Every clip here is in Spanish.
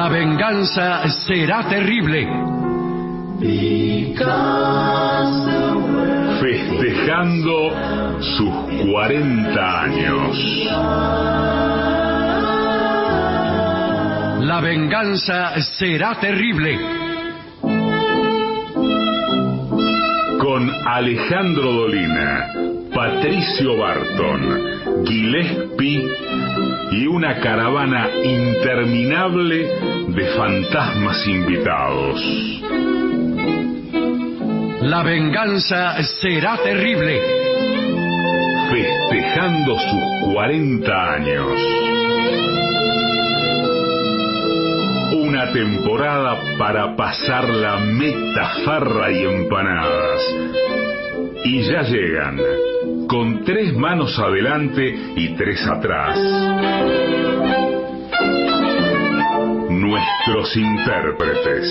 La venganza será terrible. Festejando sus 40 años. La venganza será terrible. Con Alejandro Dolina, Patricio Barton, Gillespie y una caravana interminable de fantasmas invitados. La venganza será terrible. Festejando sus 40 años. Una temporada para pasar la meta, farra y empanadas. Y ya llegan, con 3 manos adelante y 3 atrás, nuestros intérpretes.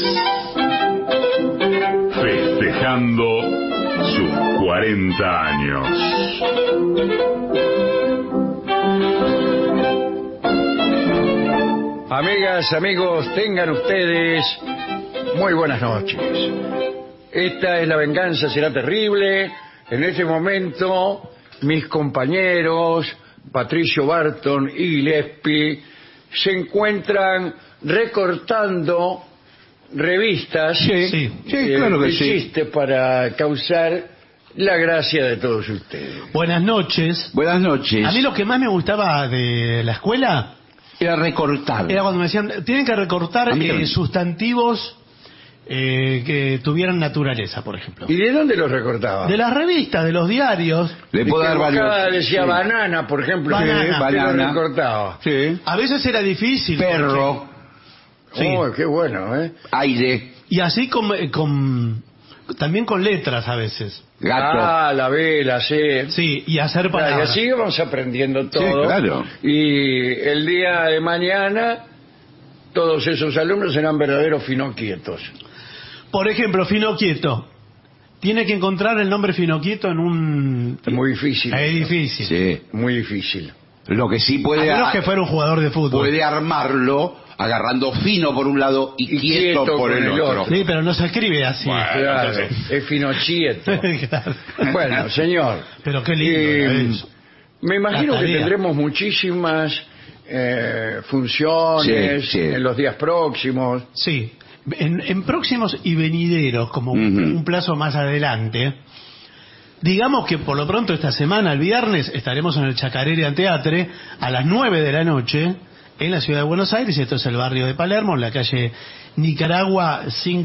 Festejando sus 40 años. Amigas, amigos, tengan ustedes muy buenas noches. Esta es La venganza será terrible. En este momento, mis compañeros, Patricio Barton y Gillespie, se encuentran recortando revistas claro que sí, existe para causar la gracia de todos ustedes. Buenas noches. Buenas noches. A mí lo que más me gustaba de la escuela era recortar. Era cuando me decían, tienen que recortar sustantivos que tuvieran naturaleza, por ejemplo. ¿Y de dónde los recortaba? De las revistas, de los diarios. Le puedo dar varios. Decía banana, por ejemplo. Banana. Lo recortaba. Sí. A veces era difícil. Perro. Sí. Oh, qué bueno, ¿eh? Aire. Y así también con letras a veces. Gato. Ah, la vela, sí. Sí, y hacer Y palabras. así vamos aprendiendo todo. Sí, claro. Y el día de mañana, todos esos alumnos serán verdaderos finoquietos. Por ejemplo, Finoquieto. Tiene que encontrar el nombre Finoquieto en un... Es muy difícil. Es difícil. Sí. Muy difícil. Lo que sí A puede... menos que fuera un jugador de fútbol. Puede armarlo agarrando fino por un lado y quieto por el otro. Sí, pero no se escribe así. Bueno, Claro, entonces- es finochieto. Claro. Bueno, señor. Pero qué lindo eso. Me imagino La que tarea. tendremos muchísimas funciones Sí, sí. en los días próximos. Sí. En próximos y venideros, como un plazo más adelante, digamos que por lo pronto esta semana, el viernes, estaremos en el Chacarerian Theatre a las 9 de la noche en la ciudad de Buenos Aires. Esto es el barrio de Palermo, en la calle Nicaragua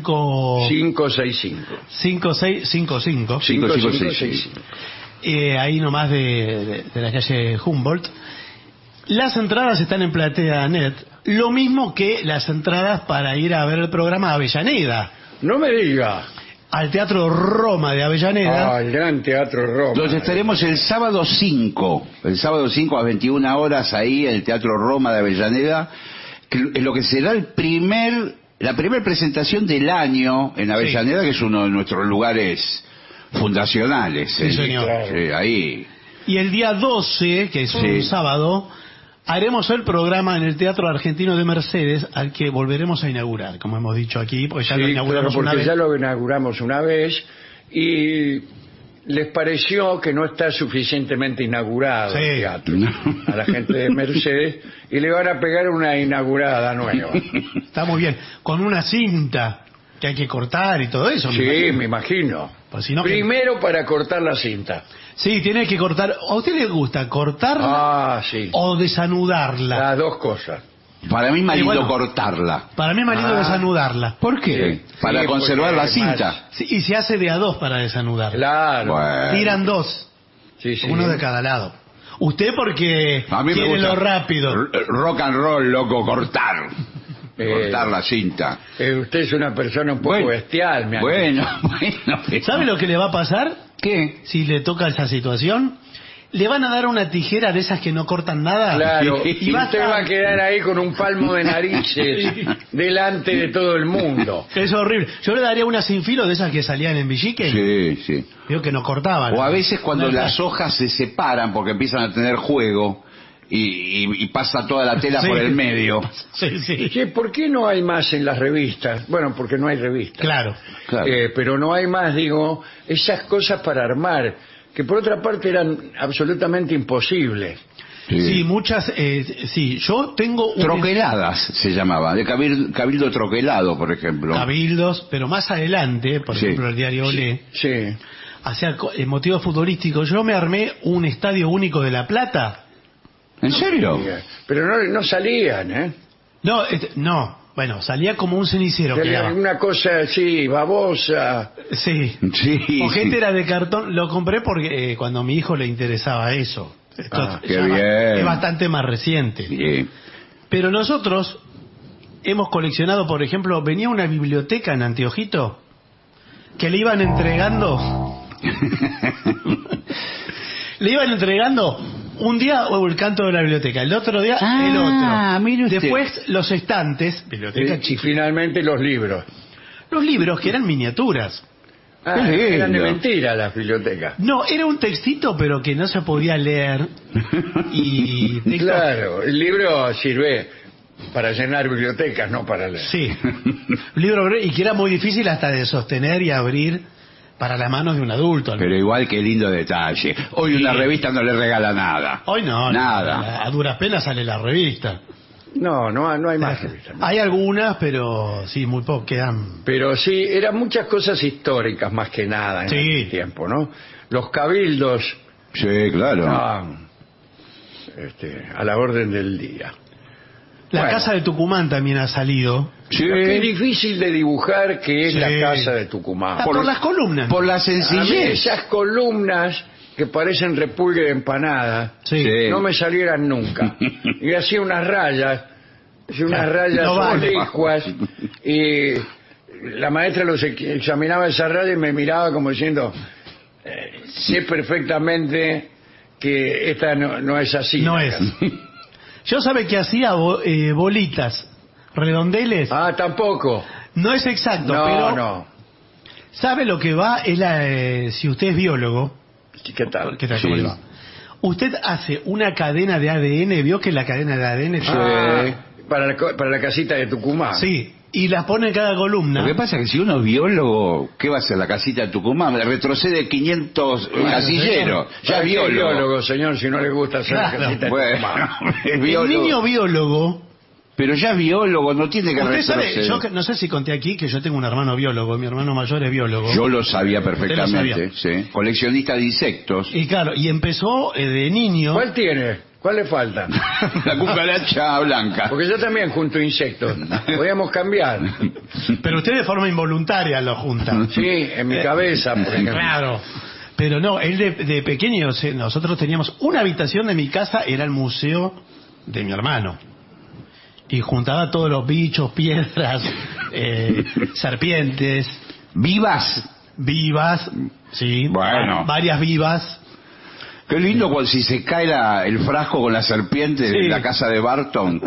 565. 5655. 5565. Ahí nomás de la calle Humboldt. Las entradas están en Platea.net, lo mismo que las entradas para ir a ver el programa de Avellaneda, No me diga. al Teatro Roma de Avellaneda. El Gran Teatro Roma. Entonces estaremos el sábado 5 a las 21 horas ahí en el Teatro Roma de Avellaneda, en lo que será la primera presentación del año en Avellaneda, que es uno de nuestros lugares fundacionales. Sí, señor. Ahí. Y el día 12, que es un sábado, haremos el programa en el Teatro Argentino de Mercedes, al que volveremos a inaugurar, como hemos dicho aquí, porque ya lo inauguramos porque una vez. ya lo inauguramos una vez y les pareció que no está suficientemente inaugurado el teatro a la gente de Mercedes y le van a pegar una inaugurada nueva. Está muy bien, con una cinta que hay que cortar y todo eso. Sí, me imagino. Pues si no, Primero para cortar la cinta. Sí, tiene que cortar. ¿A usted le gusta cortarla Sí. o desanudarla? Las dos cosas. Para mí es más lindo bueno, cortarla. Para mí es más lindo desanudarla. ¿Por qué? Sí. Para Sí, conservar porque la cinta. Sí, y se hace de a dos para desanudarla. Claro. Bueno. Tiran dos, Sí, sí. uno de cada lado. Usted porque A mí me quiere gusta lo rápido. rock and roll, loco, cortar. Eh, Cortar la cinta. Usted es una persona un poco Bueno. bestial, me han Bueno, pero- ¿Sabe lo que le va a pasar? ¿Qué? Si le toca esa situación, le van a dar una tijera de esas que no cortan nada. Claro, Y y va a usted estar- va a quedar ahí con un palmo de narices delante de todo el mundo. Es horrible. Yo le daría una sin filo de esas que salían en Villique. Sí, sí. Digo que no cortaban. O a veces cuando No, las hojas se separan porque empiezan a tener juego y pasa toda la tela Sí. por el medio. Sí. Che, ¿por qué no hay más en las revistas? Bueno, porque no hay revistas. Claro. Claro. Pero no hay más, digo, esas cosas para armar, que por otra parte eran absolutamente imposibles. Sí, muchas. Sí, yo tengo un Troqueladas se llamaba, de cabildo troquelado, por ejemplo. cabildos, pero más adelante, por Sí. ejemplo, el diario Olé, Sí. hacia motivos futbolísticos. Yo me armé un estadio único de La Plata. ¿En serio? Pero no salían, ¿eh? No. Bueno, salía como un cenicero. quedaba. Una cosa así, babosa. Sí. Sí. Ojete era de cartón. Lo compré porque cuando a mi hijo le interesaba eso. Esto qué ya bien. es bastante más reciente. Sí. Pero nosotros hemos coleccionado, por ejemplo, venía una biblioteca en Anteojito que le iban entregando. Le iban entregando un día el canto de la biblioteca, el otro día el otro. Mire usted. Después los estantes, biblioteca Y finalmente los libros. los libros que eran miniaturas. Ah, Qué lindo. eran de mentira las bibliotecas. No, era un textito pero que no se podía leer. Y texto- Claro, el libro sirve para llenar bibliotecas, no para leer. Sí. Un libro y que era muy difícil hasta de sostener y abrir para las manos de un adulto. Pero igual qué lindo detalle. Hoy una revista no le regala nada. Hoy no. Nada. A duras penas sale la revista. No hay más revistas. Hay algunas, pero sí, muy poco quedan. Pero sí, eran muchas cosas históricas más que nada en Sí. aquel tiempo, ¿no? Los cabildos Sí, claro. estaban a la orden del día. La Bueno. casa de Tucumán también ha salido. Sí. Qué difícil de dibujar que es Sí. la casa de Tucumán. Por las columnas. Por la A mí sencillez. esas columnas que parecen repulgue de empanada Sí. Sí. no me salieran nunca. Y hacía unas rayas No vale. oblicuas, y la maestra los examinaba esas rayas y me miraba como diciendo, sé perfectamente que esta no es así. No es. Yo sabe que hacía bolitas, redondeles. Ah, tampoco. No es exacto, pero No. sabe lo que va es si usted es biólogo. ¿Qué tal? ¿Qué tal? Sí. ¿Cómo le va? Usted hace una cadena de ADN, vio que la cadena de ADN Para la casita de Tucumán. sí, y las pone en cada columna. Lo que pasa es que si uno es biólogo, ¿qué va a hacer la casita de Tucumán? Retrocede 500 casilleros. Ya ¿Para es qué biólogo. señor, si no le gusta hacer la Claro. casita de Bueno, Tucumán? es El biólogo. niño biólogo. Pero ya es biólogo, no tiene que Usted sabe, retroceder. yo no sé si conté aquí que yo tengo un hermano biólogo, mi hermano mayor es biólogo. Yo lo sabía Usted lo perfectamente, sí. Coleccionista de insectos. Y claro, y empezó de niño. ¿Cuál tiene? ¿Cuál le falta? La cucaracha blanca. Porque yo también junto insectos. Podríamos cambiar. Pero usted de forma involuntaria lo junta. Sí, en mi cabeza, por ejemplo. Claro. Pero no, él de pequeño, nosotros teníamos una habitación de mi casa, era el museo de mi hermano. Y juntaba todos los bichos, piedras, serpientes, ¿Vivas? vivas, sí, Bueno. varias vivas. Qué lindo cuando si se cae el frasco con la serpiente Sí. de la casa de Barton.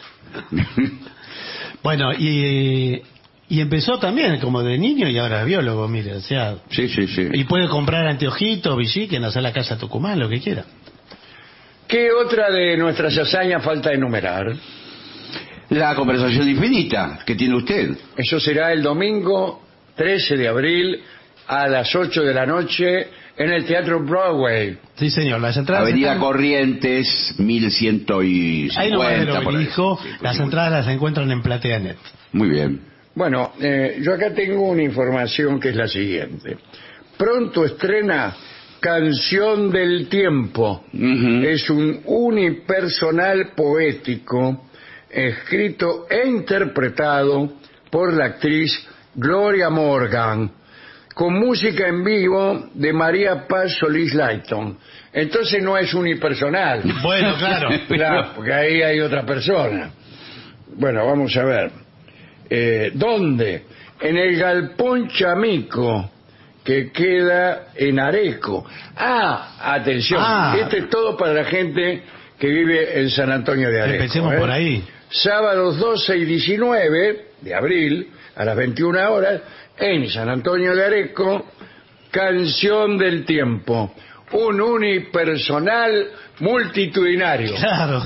Bueno, y empezó también como de niño y ahora es biólogo, mire, o sea, Sí, sí, sí. y puede comprar anteojitos, villiquen, hacer la casa Tucumán, lo que quiera. ¿Qué otra de nuestras hazañas falta enumerar? La conversación infinita que tiene usted. Eso será el domingo 13 de abril a las 8 de la noche en el Teatro Broadway. Sí, señor, las entradas Avenida están... Corrientes, 1150. Ahí no va del por ahí. obelisco, Sí, las sí. entradas las encuentran en PlateaNet. Muy bien. Bueno, yo acá tengo una información que es la siguiente. Pronto estrena Canción del Tiempo. Ujú. Es un unipersonal poético escrito e interpretado por la actriz Gloria Morgan, con música en vivo de María Paz Solís Layton. Entonces no es unipersonal. Bueno, claro. Claro, porque ahí hay otra persona. Bueno, vamos a ver. ¿Dónde? En el Galpón Chamico, que queda en Areco. Atención, este es todo para la gente que vive en San Antonio de Areco. Empecemos por ahí. Sábados 12 y 19 de abril, a las 21 horas, en San Antonio de Areco, Canción del Tiempo. un unipersonal multitudinario. Claro.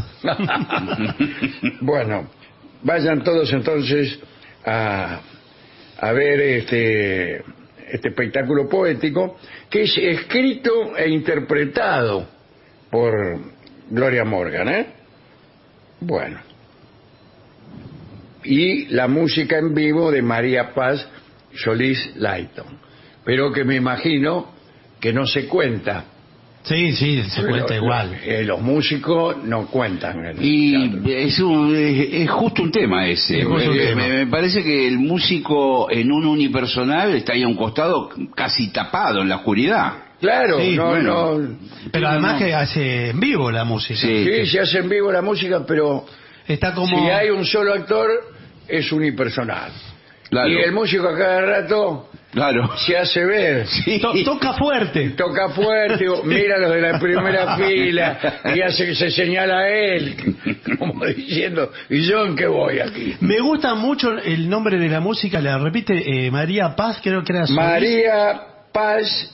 Bueno, vayan todos entonces a ver este espectáculo poético que es escrito e interpretado por Gloria Morgan, ¿eh? Bueno. Y la música en vivo de María Paz Solís Layton, pero que me imagino que no se cuenta. Sí, se cuenta igual. Los músicos no cuentan. Y es justo un tema ese. Es justo un tema. Me parece que el músico en un unipersonal está ahí a un costado casi tapado en la oscuridad. Claro, Sí, no. Pero además que hace en vivo la música. Sí, se hace en vivo la música, pero Está como... si hay un solo actor, es unipersonal. Claro. Y el músico a cada rato Claro. se hace ver. Sí. Toca fuerte. Toca fuerte, mira los de la primera fila y hace que se señala a él, como diciendo, ¿y yo en qué voy aquí? Me gusta mucho el nombre de la música, la repite María Paz, creo que era Solís. María Paz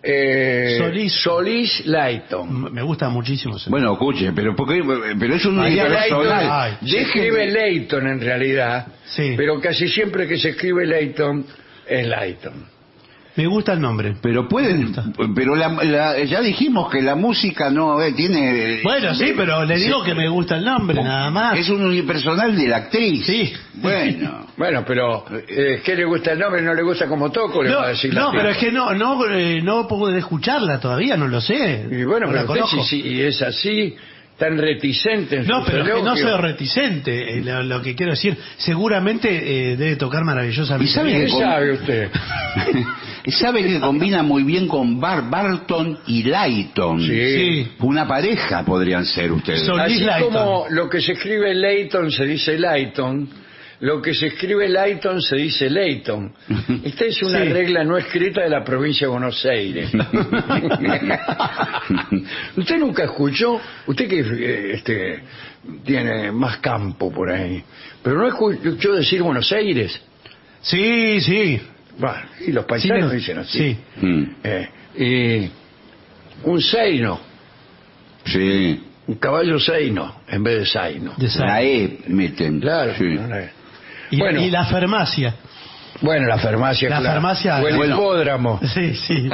Solís. Layton. Me gusta muchísimo ese Bueno, escuche, pero es un María unipersonal. Layton. Se escribe Layton en realidad, Sí. pero casi siempre que se escribe Layton es Layton. Me gusta el nombre. Pero pueden, pero ya dijimos que la música no tiene. Bueno, sí, pero le digo que me gusta el nombre, nada más. Es un unipersonal de la actriz. Sí. Bueno. Bueno, pero ¿qué le gusta el nombre? ¿No le gusta como toco? Le va a decir la No, pero tía. es que no puedo escuclarla todavía, no lo sé. Y bueno, No la pero usted conozco. si es así, tan reticente en No, sus pero es que no elogios. soy reticente. Lo que quiero decir, seguramente debe tocar maravillosamente. ¿Y sabe bien. ¿Qué sabe usted? Sabe que combina muy bien con Barton y Layton. Sí. Una pareja podrían ser ustedes. Solís Así Layton. como lo que se escribe Layton se dice Layton, lo que se escribe Layton se dice Layton. Esta es una Sí. regla no escrita de la provincia de Buenos Aires. Usted nunca escuchó, usted que tiene más campo por ahí, pero no escuchó decir Buenos Aires. Sí. Bueno, y los paisanos Sí, dicen así. sí. Y un seino, Sí. un caballo seino en vez de saino. De Sa- La E meten. Claro. Sí. y, Bueno. y la farmacia. Bueno, la farmacia, La claro. farmacia, O el bueno. hipódromo. Sí.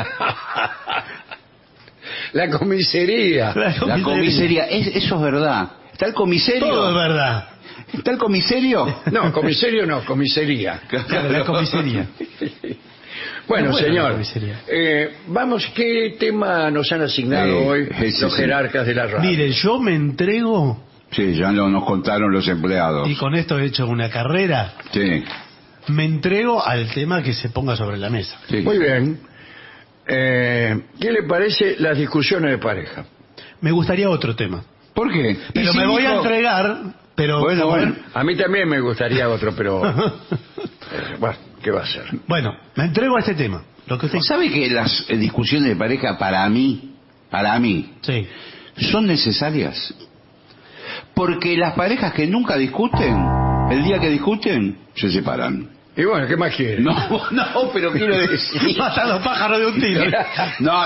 La comisaría. La comisaría, eso es verdad. ¿Está el comisario? Todo es verdad. ¿Está el comisario? No, comisario no, comisaría. Claro, la comisaría. Bueno, Es buena la señor, comisaría. vamos, ¿qué tema nos han asignado hoy ese los sí. jerarcas de la radio? Mire, yo me entrego, Sí, ya nos contaron los empleados. y con esto he hecho una carrera, Sí. me entrego al tema que se ponga sobre la mesa. Sí. Muy bien. ¿Qué le parece las discusiones de pareja? Me gustaría otro tema. ¿Por qué? Pero me voy a entregar, pero... Bueno. A mí también me gustaría otro, pero bueno, ¿qué va a ser? Bueno, me entrego a este tema. Lo que usted... ¿Sabe que las discusiones de pareja para mí, Sí. son necesarias? Porque las parejas que nunca discuten, el día que discuten, se separan. Y bueno, ¿qué más quiere? No, pero quiero decir... Matan los pájaros de un tiro. No.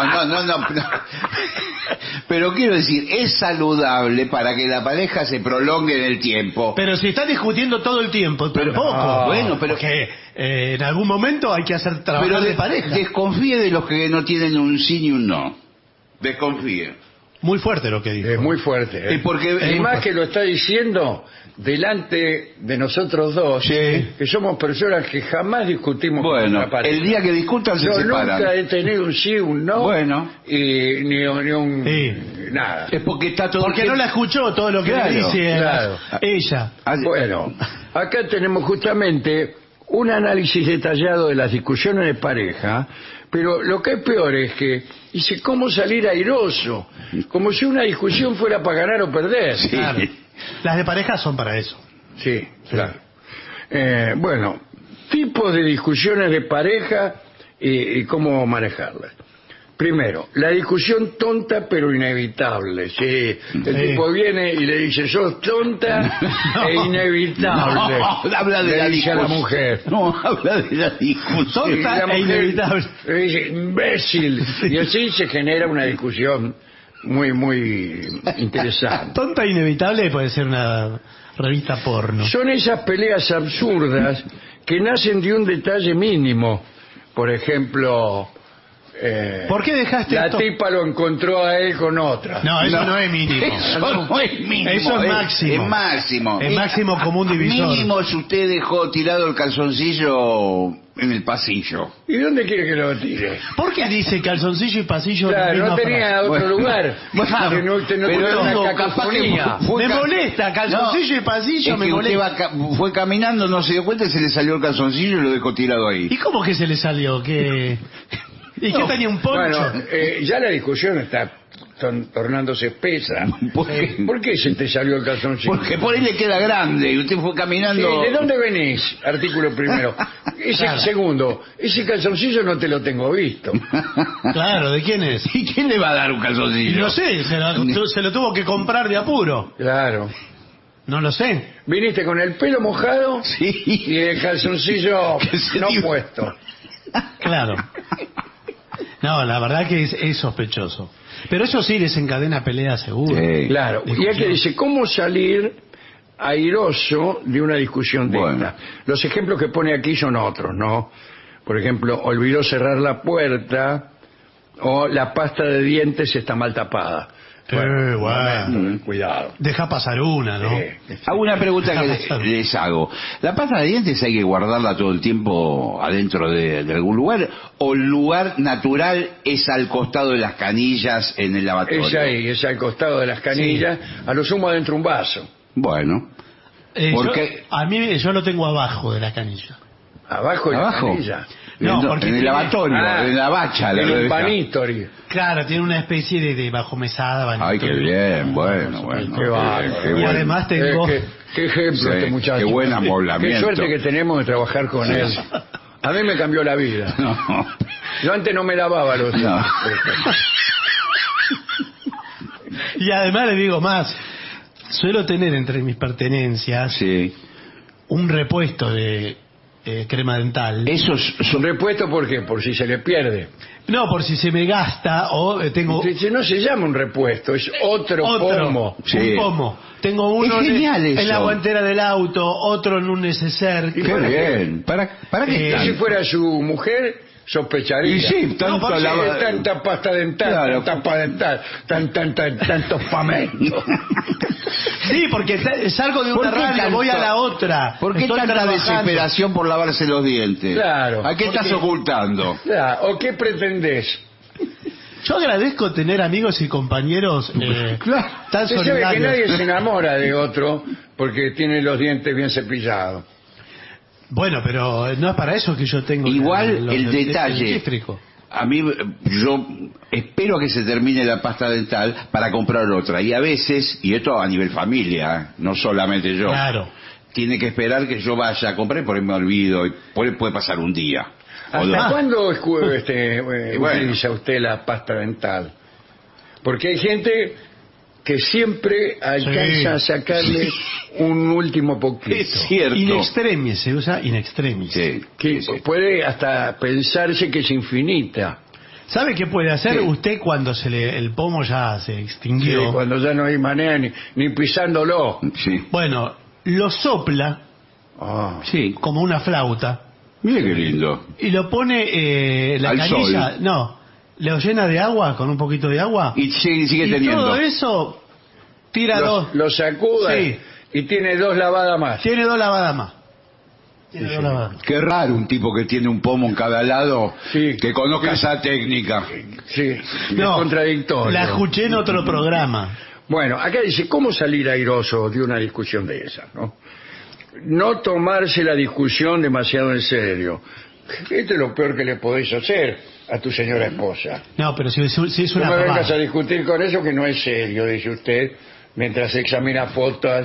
Pero quiero decir, es saludable para que la pareja se prolongue en el tiempo. Pero si están discutiendo todo el tiempo, Pero- tampoco. no, bueno, pero- Porque en algún momento hay que hacer trabajar de pareja. Desconfíe de los que no tienen un sí ni un no. Desconfíe. Muy fuerte lo que dijo. Es muy fuerte. ¿eh? Porque- y más que lo está diciendo delante de nosotros dos, Sí. que somos personas que jamás discutimos con Bueno, nuestra pareja. el día que discutan se Yo separan. nunca he tenido un sí, un no, Bueno. y ni un Sí. nada. Es porque está todo el Porque no tiempo- la escuchó todo lo que Claro, le dice claro. ella. Ah, Bueno, acá tenemos justamente un análisis detallado de las discusiones de pareja, pero lo que es peor es que dice cómo salir airoso, como si una discusión fuera para ganar o perder. Sí. Claro. Las de pareja son para eso. Sí, claro. Bueno, tipos de discusiones de pareja y cómo manejarlas. Primero, la discusión tonta pero inevitable. Sí, el tipo viene y le dice, sos tonta e inevitable. No, habla de le la dice a la discusión. mujer. No, habla de la discusión. Y la Tonta e mujer inevitable. le dice, imbécil. Y así se genera una discusión muy, muy interesante. Tonta e inevitable puede ser una revista porno. Son esas peleas absurdas que nacen de un detalle mínimo. Por ejemplo, ¿Por qué dejaste la esto? tipa lo encontró a él con otra. No, eso no es mínimo. Eso no es mínimo. Eso es máximo. Es máximo. Es máximo común divisor. Mínimo si usted dejó tirado el calzoncillo en el pasillo. ¿Y dónde quiere que lo tire? ¿Por qué dice calzoncillo y pasillo? en la Claro, no misma tenía frase? otro Bueno. lugar. Bueno, Que no, usted no pero tiene una digo, capaz cacofonía. que fue Me molesta, calzoncillo y pasillo Es me que usted molesta. fue caminando, no se dio cuenta y se le salió el calzoncillo y lo dejó tirado ahí. ¿Y cómo que se le salió? ¿Qué? ¿Y qué tenía un poncho? Bueno, ya la discusión está tornándose espesa. ¿Por qué? ¿Por qué se te salió el calzoncillo? Porque por ahí le queda grande y usted fue Sí, caminando. ¿de dónde venís? Artículo primero. Ese Claro. Segundo, ese calzoncillo no te lo tengo visto. Claro, ¿de quién es? ¿Y quién le va a dar un Y calzoncillo? no sé, se lo tuvo que comprar de apuro. Claro. No lo sé. Viniste con el pelo mojado Sí. y el calzoncillo Que se no dio. puesto. Claro. No, la verdad que es sospechoso. Pero eso sí desencadena peleas seguro. Sí. Claro. Y aquí dice, ¿cómo salir airoso de una discusión de Bueno. esta? Los ejemplos que pone aquí son otros, ¿no? Por ejemplo, olvidó cerrar la puerta o la pasta de dientes está mal tapada. Bueno. Cuidado. Deja pasar una, ¿no? Hago una pregunta que les hago. ¿La pasta de dientes hay que guardarla todo el tiempo adentro de algún lugar? ¿O el lugar natural es al costado de las canillas en el lavatorio? Es ahí, es al costado de las canillas, a lo sumo adentro un vaso. Bueno. Porque- yo lo tengo abajo de la canilla. Abajo de ¿Abajo? la canilla. No, en, porque en el tiene- lavatorio, en la bacha. en la un deja. panitori. Claro, tiene una especie de bajomesada. Ay, qué bien, bueno, bueno. Qué bárbaro. qué Y bueno. además tengo... Qué ejemplo Sí, este muchacho. qué buen amoblamiento. Qué suerte que tenemos de trabajar con él. A mí me cambió la vida. No. Yo antes no me lavaba los dientes. No. por ejemplo. Y además le digo más. Suelo tener entre mis pertenencias Sí. un repuesto de crema dental. Eso es... ¿Un repuesto por qué? Por si se le pierde. No, por si se me gasta o tengo No se llama un repuesto, es otro pomo. Sí. un pomo. Tengo uno Es genial en eso. la guantera del auto, otro en un neceser. ¿Y Qué para qué? bien. ¿Para qué Eh, Si tanto? fuera su mujer, sospecharía. Y sí, tanto ¿por qué lava- tanta pasta dental, Claro. tanta pasta dental, tantos pamentos? Sí, porque salgo de ¿Por una qué radio, tanto- voy a la otra. ¿Por qué Estoy tanta trabajando. desesperación por lavarse los dientes? Claro. ¿A qué estás Porque- ocultando? Ya, ¿o qué pretendés? Yo agradezco tener amigos y compañeros Claro. tan Usted sabe que solidarios. nadie se enamora de otro porque tiene los dientes bien cepillados. Bueno, pero no es para eso que yo tengo Igual los el detalle. eléctrico. A mí, yo espero que se termine la pasta dental para comprar otra. Y a veces, y esto a nivel familia, no solamente yo, Claro. tiene que esperar que yo vaya a comprar, por ahí me olvido, y puede pasar un día. o ¿Hasta dos. cuándo Bueno. utiliza usted la pasta dental? Porque hay gente que siempre alcanza Sí. a sacarle un último poquito. Es cierto. In extremis, se usa in extremis. Sí, Que sí. puede hasta pensarse que es infinita. ¿Sabe qué puede hacer Sí. usted cuando el pomo ya se Sí, extinguió? cuando ya no hay manera ni pisándolo. Sí. Bueno, lo sopla Ah. Sí. como una flauta Mire qué lindo. y lo pone la Al canilla, sol. no, lo llena de agua con un poquito de agua Y sigue y teniendo. todo eso tira dos, Lo sacuda Sí. y tiene 2 lavadas más. tiene dos lavadas más. Tiene Sí, dos sí. lavadas más. Qué raro un tipo que tiene un pomo en cada lado Sí. que conozca Sí. esa técnica. Sí, es No, contradictorio. la escuché en otro programa. Bueno, acá dice, ¿cómo salir airoso de una discusión de esas? No tomarse la discusión demasiado en serio. Esto es lo peor que le podéis hacer a tu señora esposa. No, pero si es No una me vengas pavada. a discutir con eso que no es serio, dice usted, mientras examina fotos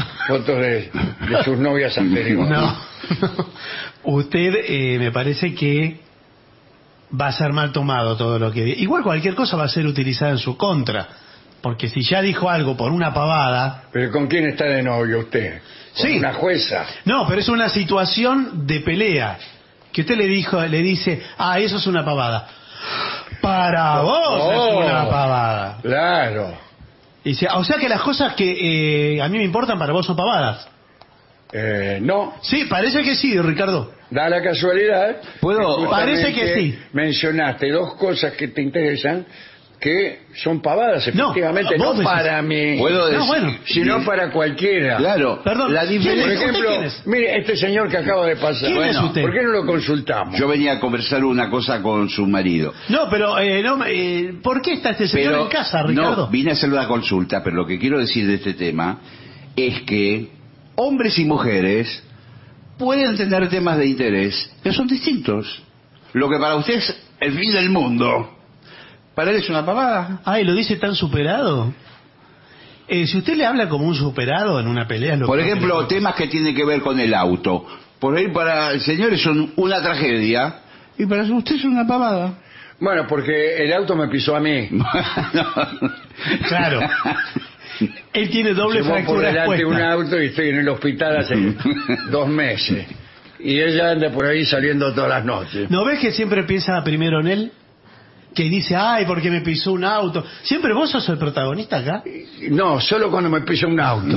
de sus novias anteriores. No, usted me parece que va a ser mal tomado todo lo que diga. Igual cualquier cosa va a ser utilizada en su contra. Porque si ya dijo algo por una pavada... ¿Pero con quién está de novio usted? ¿Con Sí. una jueza? No, pero es una situación de pelea. Que usted le dice, eso es una pavada. Para vos es una pavada. Claro. Y dice, o sea que las cosas que a mí me importan para vos son pavadas. No, Sí, parece que sí, Ricardo. da la casualidad. ¿Puedo? Parece que sí. Mencionaste dos cosas que te interesan que son pavadas, No, efectivamente, vos no decís. para mí, ¿Puedo decir? No, bueno. sino para cualquiera. Claro. Perdón, La ¿quién Por es? diferencia... ejemplo, ¿Quién es? mire, este señor que acaba de pasar. ¿Quién es usted? ¿Por qué no lo consultamos? Yo venía a conversar una cosa con su marido. No, pero ¿por qué está este señor en casa, Ricardo? No, vine a hacer una consulta, pero lo que quiero decir de este tema es que hombres y mujeres pueden tener temas de interés que son distintos. Lo que para usted es el fin del mundo, para él es una pavada. Ay, ¿lo dice tan superado? Si usted le habla como un superado en una pelea... Por ejemplo, temas que tienen que ver con el auto. Por ahí para el señor es una tragedia y para usted es una pavada. Bueno, porque el auto me pisó a mí. Claro. Él tiene doble Llevó por fractura delante expuesta. un auto y estoy en el hospital hace 2 meses. Y ella anda por ahí saliendo todas las noches. ¿No ves que siempre piensa primero en él? Que dice, ay, porque me pisó un auto. Siempre vos sos el protagonista acá. No, solo cuando me pisa un auto.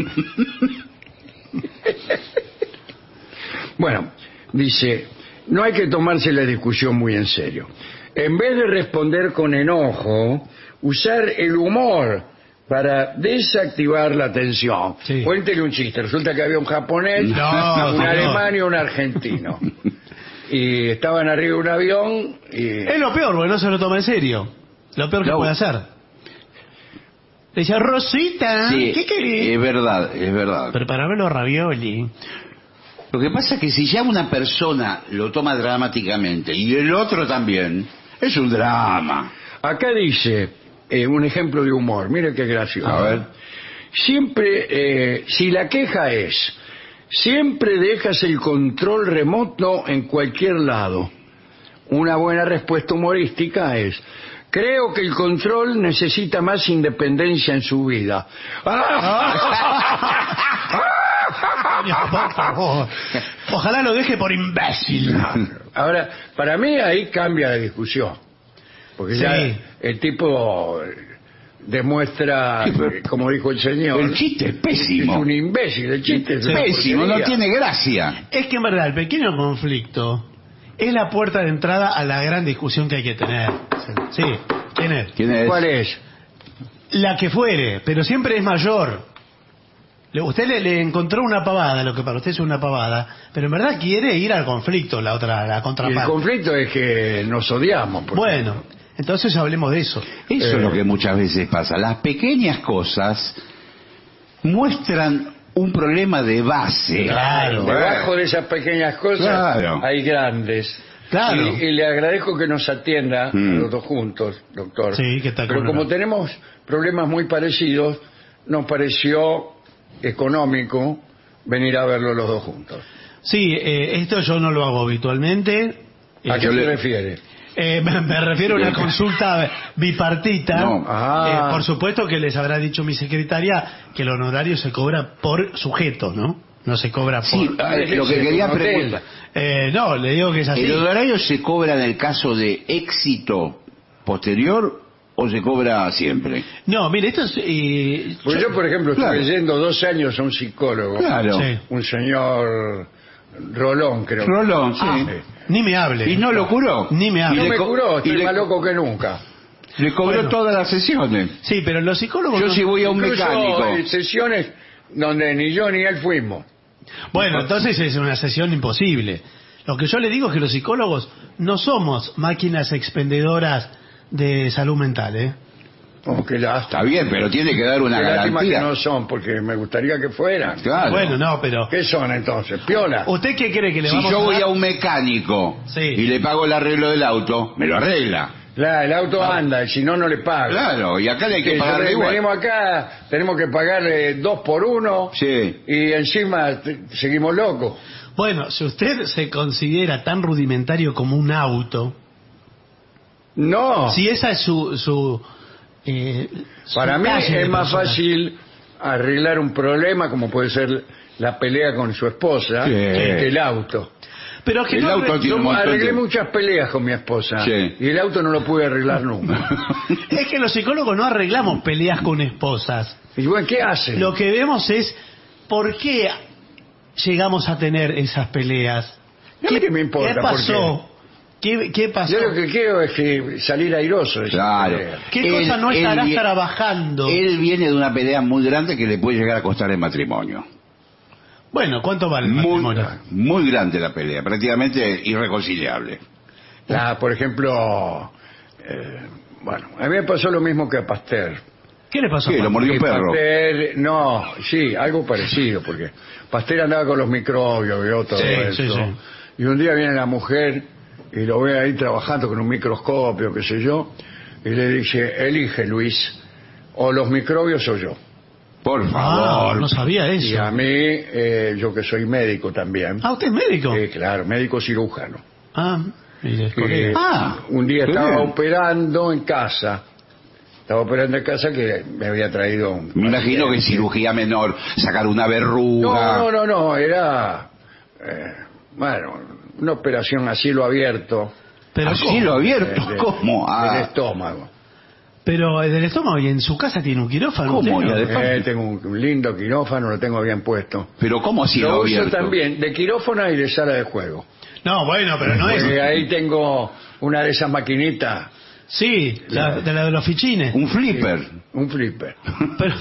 Bueno, dice, no hay que tomarse la discusión muy en serio. En vez de responder con enojo, usar el humor para desactivar la tensión. Sí. Cuéntele un chiste. Resulta que había un japonés, No, un señor. alemán y un argentino. Y estaban arriba de un avión y... Es lo peor, porque no se lo toma en serio. Lo peor que No. puede hacer. Le dice, Rosita, Sí, ¿qué querés? es verdad, es verdad. Preparame los ravioli. Lo que pasa es que si ya una persona lo toma dramáticamente y el otro también, es un drama. Acá dice un ejemplo de humor, mire qué gracioso. A ver. Siempre, si la queja es, siempre dejas el control remoto en cualquier lado. Una buena respuesta humorística es, creo que el control necesita más independencia en su vida. Por favor. Ojalá lo deje por imbécil. Ahora, para mí ahí cambia la discusión. Porque ya Sí. el tipo demuestra, como dijo el señor, El chiste es es pésimo. un imbécil, el chiste es una Pésimo, no porquería. tiene gracia. Es que en verdad el pequeño conflicto es la puerta de entrada a la gran discusión que hay que tener. Sí, ¿quién es? ¿Quién es? ¿Cuál es? La que fuere, pero siempre es mayor. Usted le encontró una pavada, lo que para usted es una pavada, pero en verdad quiere ir al conflicto, la Y el contraparte. conflicto es que nos odiamos. por Bueno, entonces hablemos de eso. Eso es lo que muchas veces pasa. Las pequeñas cosas muestran un problema de base. Claro. Debajo de esas pequeñas cosas Claro. hay grandes. Claro. Y le agradezco que nos atienda a los dos juntos, doctor. Sí, ¿qué tal? Pero ¿Cómo como no? tenemos problemas muy parecidos, nos pareció económico venir a verlo los dos juntos. Sí, esto yo no lo hago habitualmente. ¿A qué yo se le- refiere? Me refiero a una consulta bipartita. No. Ah. Por supuesto que les habrá dicho mi secretaria que el honorario se cobra por sujeto, ¿no? No se cobra por... Sí, lo que quería preguntar. No, le digo que es así. ¿El honorario se cobra en el caso de éxito posterior o se cobra siempre? No, mire, esto es... Pues yo, por ejemplo, Claro. estuve yendo 2 años a un psicólogo. Claro. Sí. Un señor Rolón, creo. Rolón, sí. Ah, ni me hable. ¿Y no lo curó? Ni me hable. No Y me le co- curó, y estoy le- más loco que nunca. Le cobró Bueno. todas las sesiones. Sí, pero los psicólogos... Yo no- si voy a un Incluso mecánico. sesiones donde ni yo ni él fuimos. Bueno, entonces es una sesión imposible. Lo que yo le digo es que los psicólogos no somos máquinas expendedoras de salud mental, ¿eh? Oh, qué lástima. Está bien, pero tiene que dar una Qué lástima que garantía. no son, porque me gustaría que fueran. Claro. Bueno, no, pero... ¿Qué son entonces? ¿Piola? ¿Usted qué cree que le Si vamos yo voy dar? a un mecánico Sí. y le pago el arreglo del auto, me lo arregla. El auto anda, y si no, no le paga. Claro, y acá le hay que pagar igual. Venimos acá, tenemos que pagarle 2 por 1 Sí. y encima seguimos locos. Bueno, si usted se considera tan rudimentario como un auto, No, Si esa es su para mí talle de es más persona. fácil arreglar un problema como puede ser la pelea con su esposa Sí. que el auto. Pero es que El no auto tiene un Yo montón arreglé de... muchas peleas con mi esposa Sí. y el auto no lo pude arreglar nunca. es que los psicólogos no arreglamos peleas con esposas. Y bueno, ¿qué hace? Lo que vemos es por qué llegamos a tener esas peleas. A mí qué me importa, ¿Qué pasó? ¿Qué pasó? Yo lo que quiero es que salir airoso de esas Claro. peleas. ¿Qué cosa no estarás vi- trabajando? Él viene de una pelea muy grande que le puede llegar a costar el matrimonio. Bueno, ¿cuánto vale el matrimonio? Muy grande la pelea, prácticamente irreconciliable. Por ejemplo, bueno, a mí me pasó lo mismo que a Pasteur. ¿Qué le pasó? ¿Qué? ¿Lo mordió un perro? Pasteur, no, sí, algo parecido, porque Pasteur andaba con los microbios, vio todo Sí, eso. sí, sí. Y un día viene la mujer y lo ve ahí trabajando con un microscopio, qué sé yo, y le dice, elige Luis, o los microbios o yo. Por Ah, favor. no sabía eso. Y a mí, yo que soy médico también, Ah, ¿usted es médico? claro, médico cirujano. Ah, mire, es que colega. un día qué estaba bien. operando en casa. Estaba operando en casa que me había traído un... Me imagino que cirugía menor, sacar una verruga. No, era... bueno, una operación a cielo abierto. Pero ¿A ¿cómo? cielo abierto? de- ¿Cómo? Del Ah, estómago. Pero del estómago y en su casa tiene un quirófano. ¿Cómo? ¿usted no? Y además- Tengo un lindo quirófano, lo tengo bien puesto. pero ¿cómo a cielo Lo uso abierto? también de quirófano y de sala de juego. No, bueno, pero no Porque es. ahí tengo una de esas maquinitas, Sí, de los fichines. Un flipper. un flipper. Pero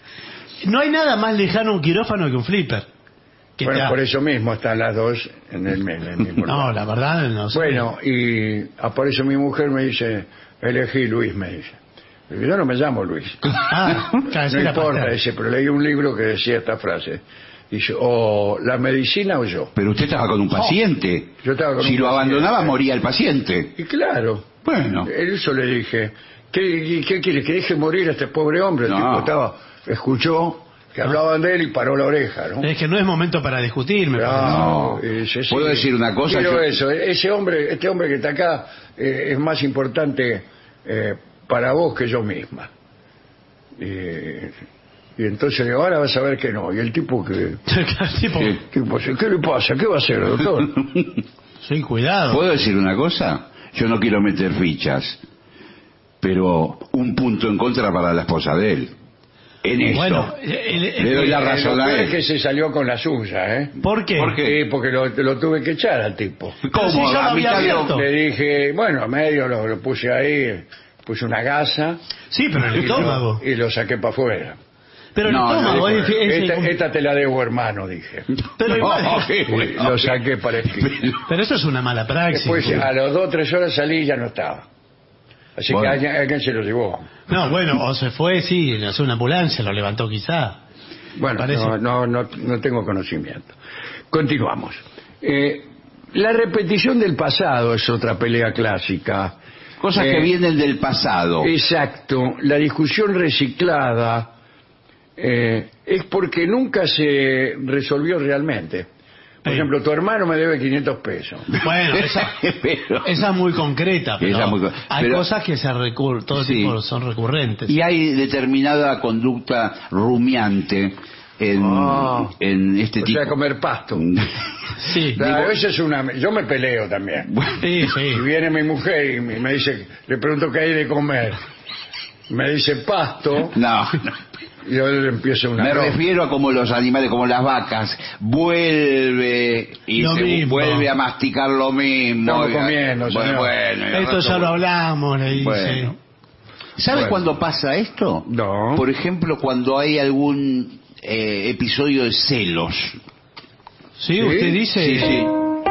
no hay nada más lejano a un quirófano que un flipper. Que Bueno, está- por eso mismo están las dos en el mismo No, lugar. la verdad no sé. Bueno, y aparece mi mujer, me dice, elegí Luis, me dice. Y yo no me llamo Luis. Ah, claro, No era importa, Pasteur. dice, pero leí un libro que decía esta frase. Dice, o la medicina o yo. Pero usted estaba con un paciente. Yo estaba con Si un lo paciente. abandonaba, moría el paciente. Y claro, Bueno. eso le dije. ¿Qué quiere? ¿Que deje morir a este pobre hombre? El No. tipo escuchó que hablaban de él y paró la oreja, ¿no? Es que no es momento para discutir, me parece. No. y dice, ¿Puedo decir una cosa? Quiero Yo- eso. Este hombre que está acá es más importante para vos que yo misma. Y entonces le digo, ahora vas a ver que no. Y el tipo que... Tipo, Sí. ¿Qué le pasa? ¿Qué va a hacer, doctor? sí, cuidado. ¿Puedo decir una cosa? Yo no quiero meter fichas, pero un punto en contra para la esposa de él. En esto. Bueno, Le doy la razón Lo a peor es él. que se salió con la suya, ¿eh? ¿por qué? ¿Por qué? Sí, porque lo tuve que echar al tipo. Pero si yo lo A había mitad de- abierto. Le dije, bueno, a medio lo puse ahí, puse una gasa Sí, pero el estómago. y lo saqué para afuera. Pero el No, estómago no, es, Esta te la debo, hermano, dije. pero, igual- Y lo saqué para escribir. pero eso es una mala praxis. Después, a las 2 o 3 horas salí y ya no estaba. Así Bueno. que alguien se lo llevó. No, bueno, o se fue, sí, le hace una ambulancia, lo levantó quizá. Bueno, Parece- no tengo conocimiento. Continuamos. La repetición del pasado es otra pelea clásica. Cosas que vienen del pasado. Exacto. La discusión reciclada es porque nunca se resolvió realmente. Por Sí. ejemplo, tu hermano me debe 500 pesos. Bueno, esa Pero- es muy concreta, pero Esa es muy hay pero- cosas que todo Sí. tipo son recurrentes. Y hay determinada conducta rumiante en este O tipo. sea, comer pasto. Sí, Claro, eso es yo me peleo también. sí, sí. Y viene mi mujer y me dice, le pregunto qué hay de comer. Me dice pasto No, y yo le empiezo una me broma. refiero a como los animales, como las vacas, vuelve y Lo mismo. vuelve a masticar lo mismo. Estamos Y- comiendo, señor. bueno, y al Esto rato- ya lo hablamos, le dice. Bueno. ¿Sabe Bueno. cuándo pasa esto? No. Por ejemplo, cuando hay algún episodio de celos. ¿Sí? ¿Usted dice? Sí, sí.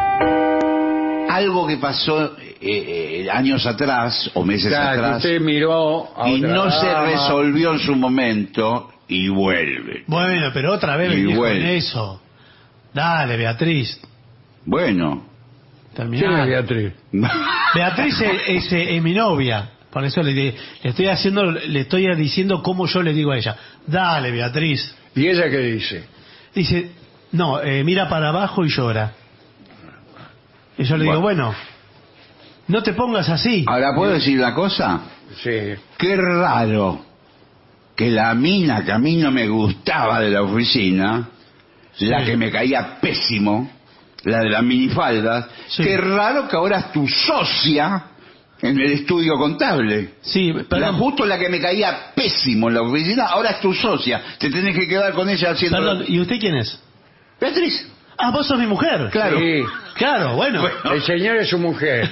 Algo que pasó años atrás o meses Claro, que atrás usted miró a y otra no se dama. resolvió en su momento y vuelve. Bueno, pero otra vez Y venís con bueno. eso. Dale, Beatriz. Bueno. ¿Quién es Terminá. Beatriz? Beatriz es mi novia. Por eso le estoy diciendo cómo yo le digo a ella. Dale, Beatriz. ¿Y ella qué dice? Dice, no, mira para abajo y llora. Y yo le digo, bueno, No te pongas así. Ahora, ¿puedo decir una cosa? Sí. Qué raro que la mina que a mí no me gustaba de la oficina, la que me caía pésimo, la de las minifaldas, qué raro que ahora es tu socia en el estudio contable. Sí, perdón. Justo la que me caía pésimo en la oficina, ahora es tu socia. Te tenés que quedar con ella haciendo... Perdón, ¿y usted quién es? Beatriz. Ah, vos sos mi mujer. Claro. Sí. Claro, bueno. El señor es su mujer.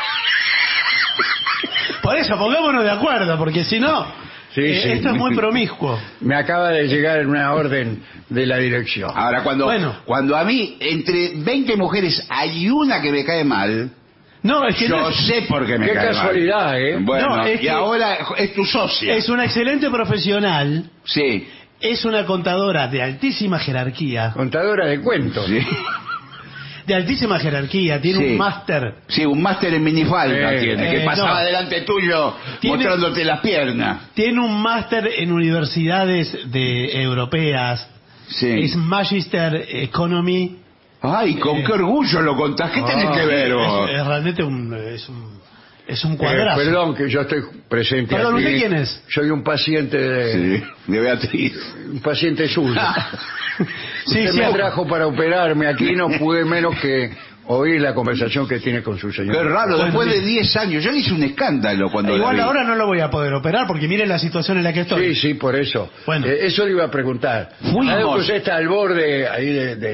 Por eso, pongámonos de acuerdo, porque si no, Sí, sí. esto es muy promiscuo. Me acaba de llegar una orden de la dirección. Ahora, cuando a mí, entre 20 mujeres, hay una que me cae mal, No, es que yo no es, sé por qué me Qué cae casualidad, mal. ¿eh? Bueno, No, es y que- ahora es tu socia. es una excelente profesional, Sí. es una contadora de altísima jerarquía. Contadora de cuentos. Sí. De altísima jerarquía, tiene Sí. un máster. Sí, un máster en minifalda tiene, que pasaba no. delante tuyo Tiene- mostrándote las piernas. Tiene un máster en universidades europeas. Sí. Es Magister Economy. Ay, con qué orgullo lo contás. ¿Qué tenés que ver vos? Es realmente es un cuadrazo. Perdón que yo estoy presente Perdón, aquí. ¿usted quién es? Soy un paciente de... Sí, de Beatriz. Un paciente suyo. Sí, Usted sí, me trajo para operarme aquí, no pude menos que oír la conversación que tiene con su señor. Qué raro, Bueno, después de mire. 10 años. Yo le hice un escándalo cuando Igual la vi. ahora no lo voy a poder operar porque mire la situación en la que estoy. Sí, sí, por eso. Bueno. Eso le iba a preguntar. Fuimos. Dado que usted está al borde ahí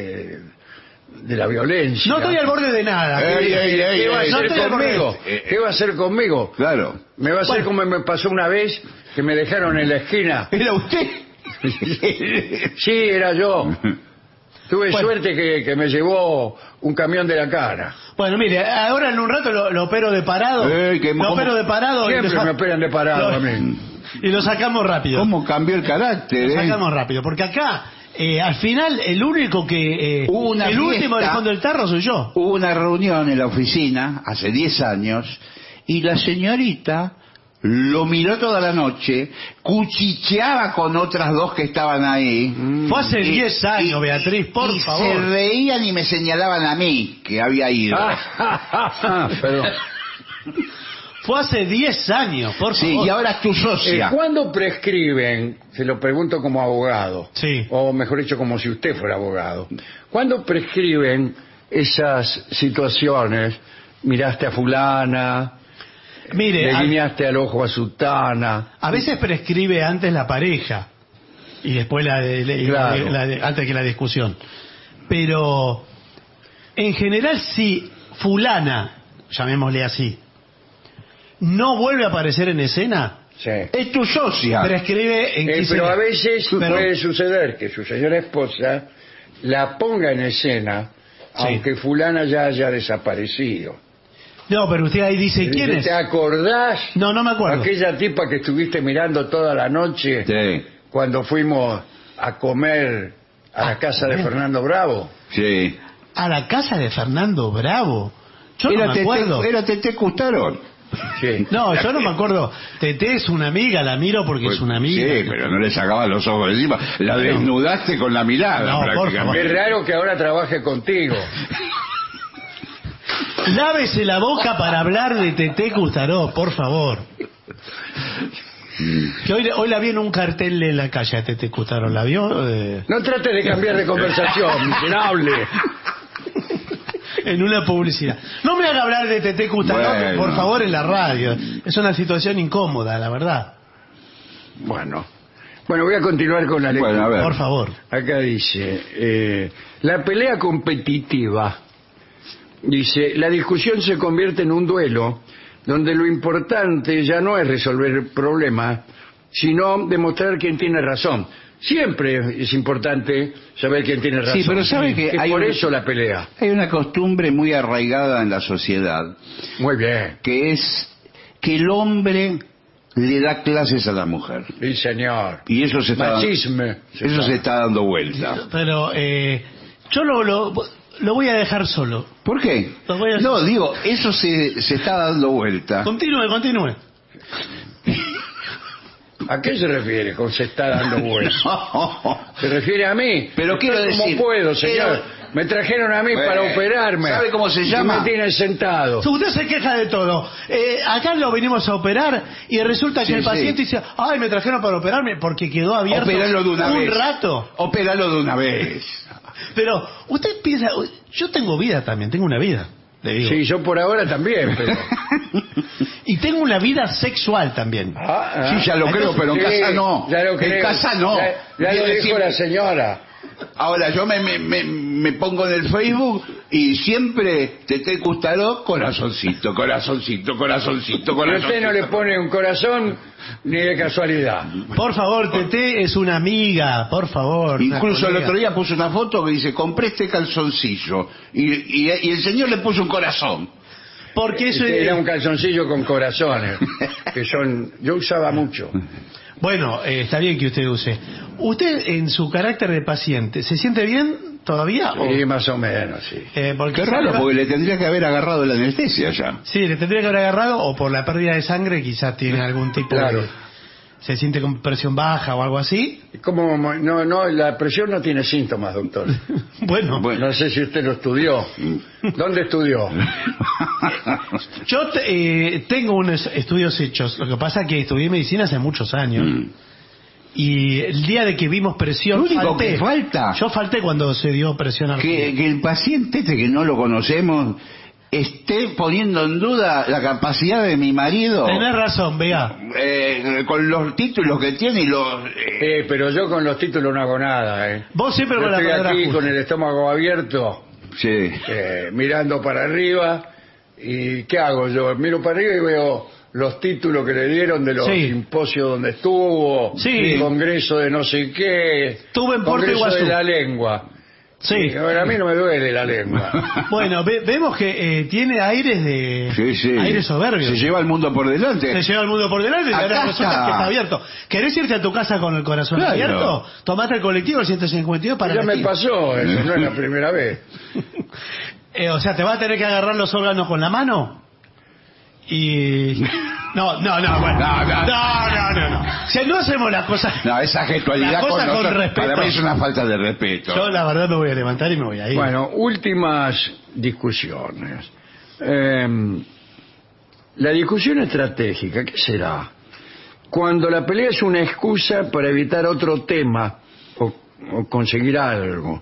de la violencia. No estoy al borde de nada. ¿Qué va a no hacer estoy al borde. conmigo? ¿Qué va a hacer conmigo? Claro. Me va a hacer como me pasó una vez que me dejaron en la esquina. ¿Era usted? Sí, era yo. Tuve Bueno. suerte que me llevó un camión de la cara. Bueno, mire, ahora en un rato lo opero de parado. Lo opero de parado. Siempre lo- me operan de parado lo- a mí. Y lo sacamos rápido. ¿Cómo cambió el carácter? Lo sacamos rápido. Porque acá, al final, el único que... Hubo una el último del fiesta. fondo del tarro soy yo. Hubo una reunión en la oficina hace 10 años y la señorita lo miró toda la noche, cuchicheaba con otras dos que estaban ahí. Fue hace Y- 10 años, y- Beatriz, por y favor. se reían y me señalaban a mí que había ido. Perdón. Fue hace 10 años, por Sí, favor. y ahora es tu socia. ¿Cuándo prescriben? Se lo pregunto como abogado. Sí. O mejor dicho, como si usted fuera abogado. ¿Cuándo prescriben esas situaciones? Miraste a fulana, Mire, le guiñaste al ojo a sutana. a veces prescribe antes la pareja y después Claro. antes que la discusión. Pero en general si fulana, llamémosle así, no vuelve a aparecer en escena, Sí. Es tu socia. prescribe en 15 Pero a veces Pero- puede suceder que su señora esposa la ponga en escena, Sí. aunque fulana ya haya desaparecido. No, pero usted ahí dice, ¿quién Dice, es? ¿te acordás? No, no me acuerdo. Aquella tipa que estuviste mirando toda la noche Sí, cuando fuimos a comer a la casa de Fernando Bravo. sí. A la casa de Fernando Bravo. Yo no me acuerdo. Era Tete Custarón. Sí. No, yo no me acuerdo. Tete es una amiga, la miro porque es una amiga. Sí, pero no le sacabas los ojos de encima. La desnudaste con la mirada, No, por prácticamente. Es raro que ahora trabaje contigo. Lávese la boca para hablar de Tete Custaró, por favor. Que hoy la vi en un cartel en la calle a Tete Custaró. ¿La vio? No trate de cambiar de conversación, miserable. En una publicidad. No me haga hablar de Tete Custaró, Bueno. por favor, en la radio. Es una situación incómoda, la verdad. Bueno, voy a continuar con la lectura. Bueno, a ver. Por favor. Acá dice, la pelea competitiva. Dice, la discusión se convierte en un duelo donde lo importante ya no es resolver el problema, sino demostrar quién tiene razón. Siempre es importante saber quién tiene razón. Sí, pero sabe que hay por un- eso la pelea. Hay una costumbre muy arraigada en la sociedad, Muy bien. que es que el hombre le da clases a la mujer. Sí, señor. Y eso se está, Machisme. eso se está dando vuelta. Pero yo lo voy a dejar solo. ¿Por qué? Lo voy a- No, digo, eso se está dando vuelta. Continúe. ¿A qué se refiere con se está dando vuelta? No. ¿Se refiere a mí? Pero quiero Estoy decir... como puedo, señor. Me trajeron a mí para operarme. ¿Sabe cómo se llama? Y me tienen sentado. Usted se queja de todo. Acá lo venimos a operar y resulta que el paciente dice, ay, me trajeron para operarme porque quedó abierto Opéralo de una vez. un rato. Opéralo de una vez. Pero usted piensa, yo tengo vida también, tengo una vida. Le digo. Sí, yo por ahora también, pero... Y tengo una vida sexual también. Sí, ya lo creo, pero en Sí, casa no. ya lo creo. En casa no. Ya lo dijo Siempre- la señora. Ahora, yo me pongo en el Facebook y siempre Tete Custaró, corazoncito, corazoncito, corazoncito, Y corazoncito. usted no le pone un corazón ni de casualidad. Por favor, Tete es una amiga, por favor. Incluso el una otro colega. día puso una foto que dice, compré este calzoncillo. Y el señor le puso un corazón. Porque eso Era un calzoncillo con corazones, que yo usaba mucho. Bueno, está bien que usted use. ¿Usted en su carácter de paciente se siente bien todavía? Sí, más o menos, sí. Porque Qué raro, porque le tendría que haber agarrado la anestesia ya. Sí, le tendría que haber agarrado o por la pérdida de sangre quizás tiene algún tipo Claro. de... Se siente con presión baja o algo así. ¿Cómo? No, la presión no tiene síntomas, doctor. Bueno, No sé si usted lo estudió. ¿Dónde estudió? yo tengo unos estudios hechos. Lo que pasa es que estudié medicina hace muchos años. Y el día de que vimos presión, Lo único falté. que falta- Yo falté cuando se dio presión arterial. Que el paciente este que no lo conocemos esté poniendo en duda la capacidad de mi marido Tenés razón, vea. con los títulos que tiene y los... Pero yo con los títulos no hago nada, Vos siempre Yo con la estoy cadera aquí justa. con el estómago abierto, sí. mirando para arriba. ¿Y qué hago yo? Miro para arriba y veo los títulos que le dieron de los Sí. simposios donde estuvo, Sí. el congreso de no sé qué, Estuve en Puerto congreso Iguazú. de la lengua. Sí. Ahora, a mí no me duele la lengua. Bueno, vemos que tiene aires de... Sí, sí. Aires soberbios. Se lleva el mundo por delante. Se lleva el mundo por delante y Acá ahora resulta está. que está abierto. ¿Querés irte a tu casa con el corazón Claro. abierto? Tomate el colectivo el 152 para Ya la me esquina. pasó, eso no es la primera vez. O sea, ¿te vas a tener que agarrar los órganos con la mano? Y... No, bueno. No. Si no hacemos las cosas... No, esa gestualidad La cosa con nosotros, respeto. para mí es una falta de respeto. Yo la verdad me voy a levantar y me voy a ir. Bueno, últimas discusiones. La discusión estratégica, ¿qué será? Cuando la pelea es una excusa para evitar otro tema o conseguir algo.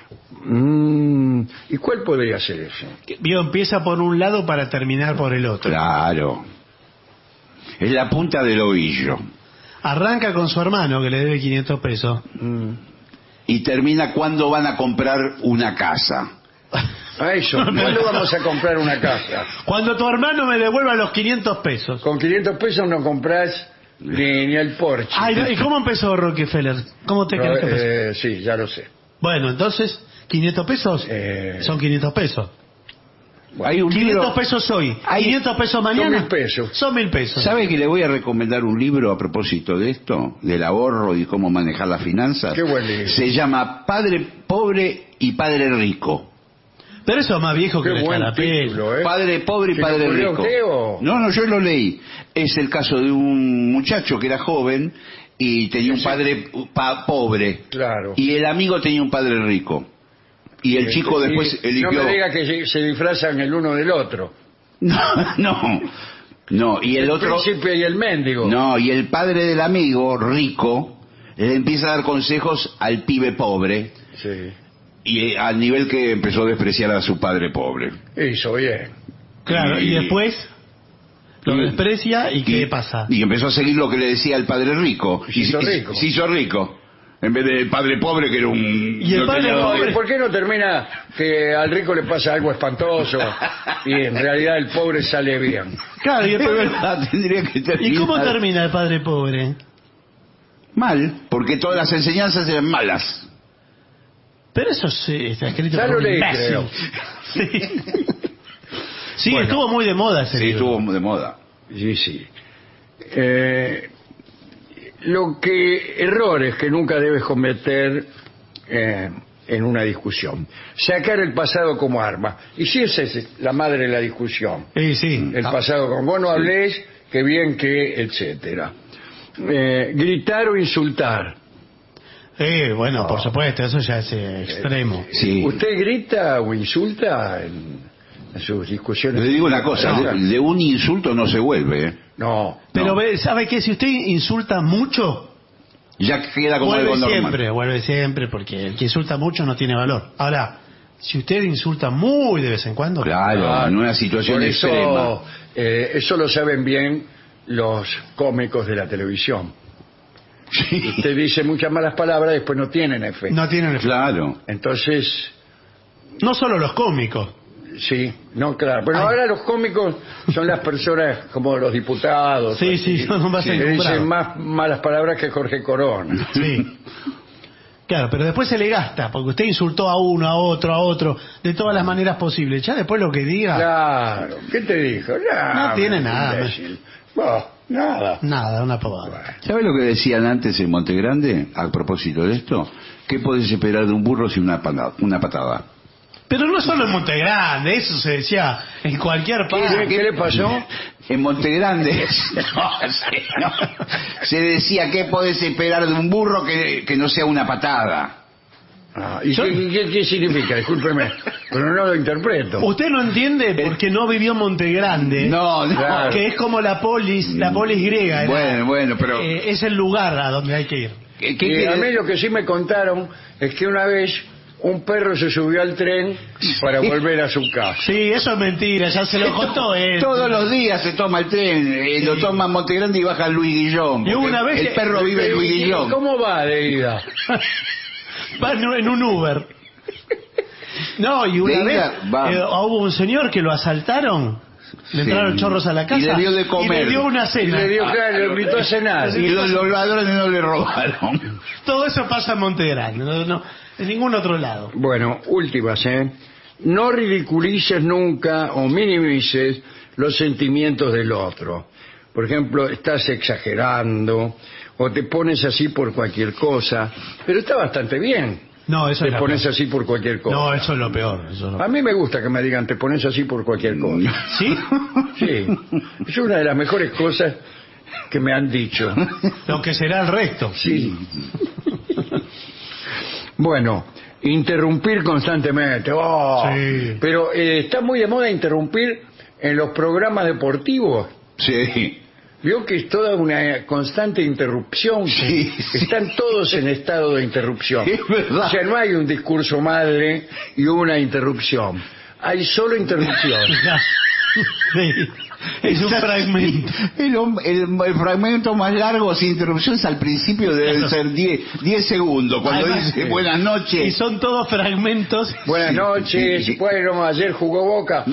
¿Y cuál podría ser eso? Vio, empieza por un lado para terminar por el otro. Claro. Es la punta del ovillo. Arranca con su hermano que le debe 500 pesos. Y termina cuando van a comprar una casa. A eso, ¿cuándo vamos a comprar una casa? Cuando tu hermano me devuelva los 500 pesos. Con 500 pesos no comprás ni el Porsche. Ay, ¿y cómo empezó Rockefeller? ¿Cómo te crees que empezó? Sí, ya lo sé. Bueno, entonces, 500 pesos son 500 pesos. Hay un 500 libro... pesos hoy, 500 pesos mañana. 1.000 pesos. Son 1.000 pesos. ¿Sabe que le voy a recomendar un libro a propósito de esto? Del ahorro y cómo manejar las finanzas. Qué buen libro. Se llama Padre Pobre y Padre Rico. Pero eso es más viejo que Qué el buen escarapel. título, ¿eh? Padre Pobre y ¿Se lo Padre ocurrió a Rico. usted o? No, yo lo leí. Es el caso de un muchacho que era joven y tenía un padre pobre. Claro. Y el amigo tenía un padre rico. Y el chico después Y eligió... No me diga que se disfrazan el uno del otro. No, y el otro... príncipe y el mendigo. No, y el padre del amigo, rico, le empieza a dar consejos al pibe pobre, Sí. y al nivel que empezó a despreciar a su padre pobre. Hizo bien. Claro, y después lo desprecia y ¿qué pasa? Y empezó a seguir lo que le decía el padre rico. Se hizo rico. Se hizo rico. En vez del padre pobre, que era un... Y el no padre tenía- pobre- ¿Y por qué no termina que al rico le pasa algo espantoso y en realidad el pobre sale bien? Claro, y, Es después- verdad, tendría que terminar... ¿Y cómo termina el padre pobre? Mal, porque todas las enseñanzas eran malas. Pero eso sí, está escrito Ya por lo un leí, imbécil. creo. Sí, Bueno. estuvo muy de moda ese Sí, libro. estuvo de moda. Sí. Errores que nunca debes cometer en una discusión. Sacar el pasado como arma. Y si esa es la madre de la discusión. Sí. El pasado como vos no hablés, que bien que, etcétera. Gritar o insultar. Bueno, por supuesto, eso ya es extremo. Sí. ¿Usted grita o insulta en sus discusiones? Le digo una cosa, de un insulto no se vuelve, ¿eh? No. Pero ¿sabe qué? Si usted insulta mucho, Ya queda como algo normal. vuelve siempre, porque el que insulta mucho no tiene valor. Ahora, si usted insulta muy de vez en cuando... Claro, en una situación Por eso, extrema. Eso lo saben bien los cómicos de la televisión. Sí. Usted dice muchas malas palabras, después no tienen efecto. No tienen efecto. Claro. Entonces, No solo los cómicos. sí, no, claro. Pero ahora los cómicos son las personas como los diputados. Sí, son más que encumbrados. dicen más malas palabras que Jorge Corona. Sí. Claro, pero después se le gasta, porque usted insultó a uno, a otro, de todas las maneras posibles. Ya después lo que diga... Claro, ¿qué te dijo? No tiene nada. imbécil. Bah, nada. Nada, una pavada. ¿Sabes lo que decían antes en Montegrande a propósito de esto? ¿Qué podés esperar de un burro sin una patada? Pero no solo en Montegrande, eso se decía en cualquier parte. ¿Qué le pasó? En Montegrande se decía ¿qué podés esperar de un burro que no sea una patada? ¿Y qué significa? Discúlpeme, pero no lo interpreto. Usted no entiende porque no vivió en Montegrande. No. Que es como la polis griega. Bueno, pero... es el lugar a donde hay que ir. Y a mí lo que sí me contaron es que una vez un perro se subió al tren para volver a su casa. Sí, eso es mentira, ya se lo contó él. Todos los días se toma el tren, lo toma en Montegrande y baja Luis Guillón. Y una vez el perro vive en Luis Guillón. ¿Cómo va de ida? Va en un Uber. No, y una vez hubo un señor que lo asaltaron, le entraron chorros a la casa y le dio de comer. Y le dio una Y cena. le dio, claro, le invitó a cenar. Y los ladrones no le robaron. Todo eso pasa en Montegrande, no, en ningún otro lado. Bueno, últimas, No ridiculices nunca o minimices los sentimientos del otro. Por ejemplo, estás exagerando o te pones así por cualquier cosa, pero está bastante bien. No, eso te pones así por cualquier cosa. No, eso es lo peor. A mí me gusta que me digan, te pones así por cualquier cosa. ¿Sí? Sí. Es una de las mejores cosas que me han dicho. Lo que será el resto. Sí. Bueno, interrumpir constantemente. Oh, sí. Pero está muy de moda interrumpir en los programas deportivos. Sí. Vio que es toda una constante interrupción. Sí. Están todos en estado de interrupción. Es verdad. O sea, no hay un discurso madre y una interrupción. Hay solo interrupción. Sí. Es un fragmento. El fragmento más largo sin interrupciones al principio deben ser 10 segundos. Cuando Además, dice buenas noches. Y son todos fragmentos. Buenas noches. Sí. Bueno, ayer jugó Boca.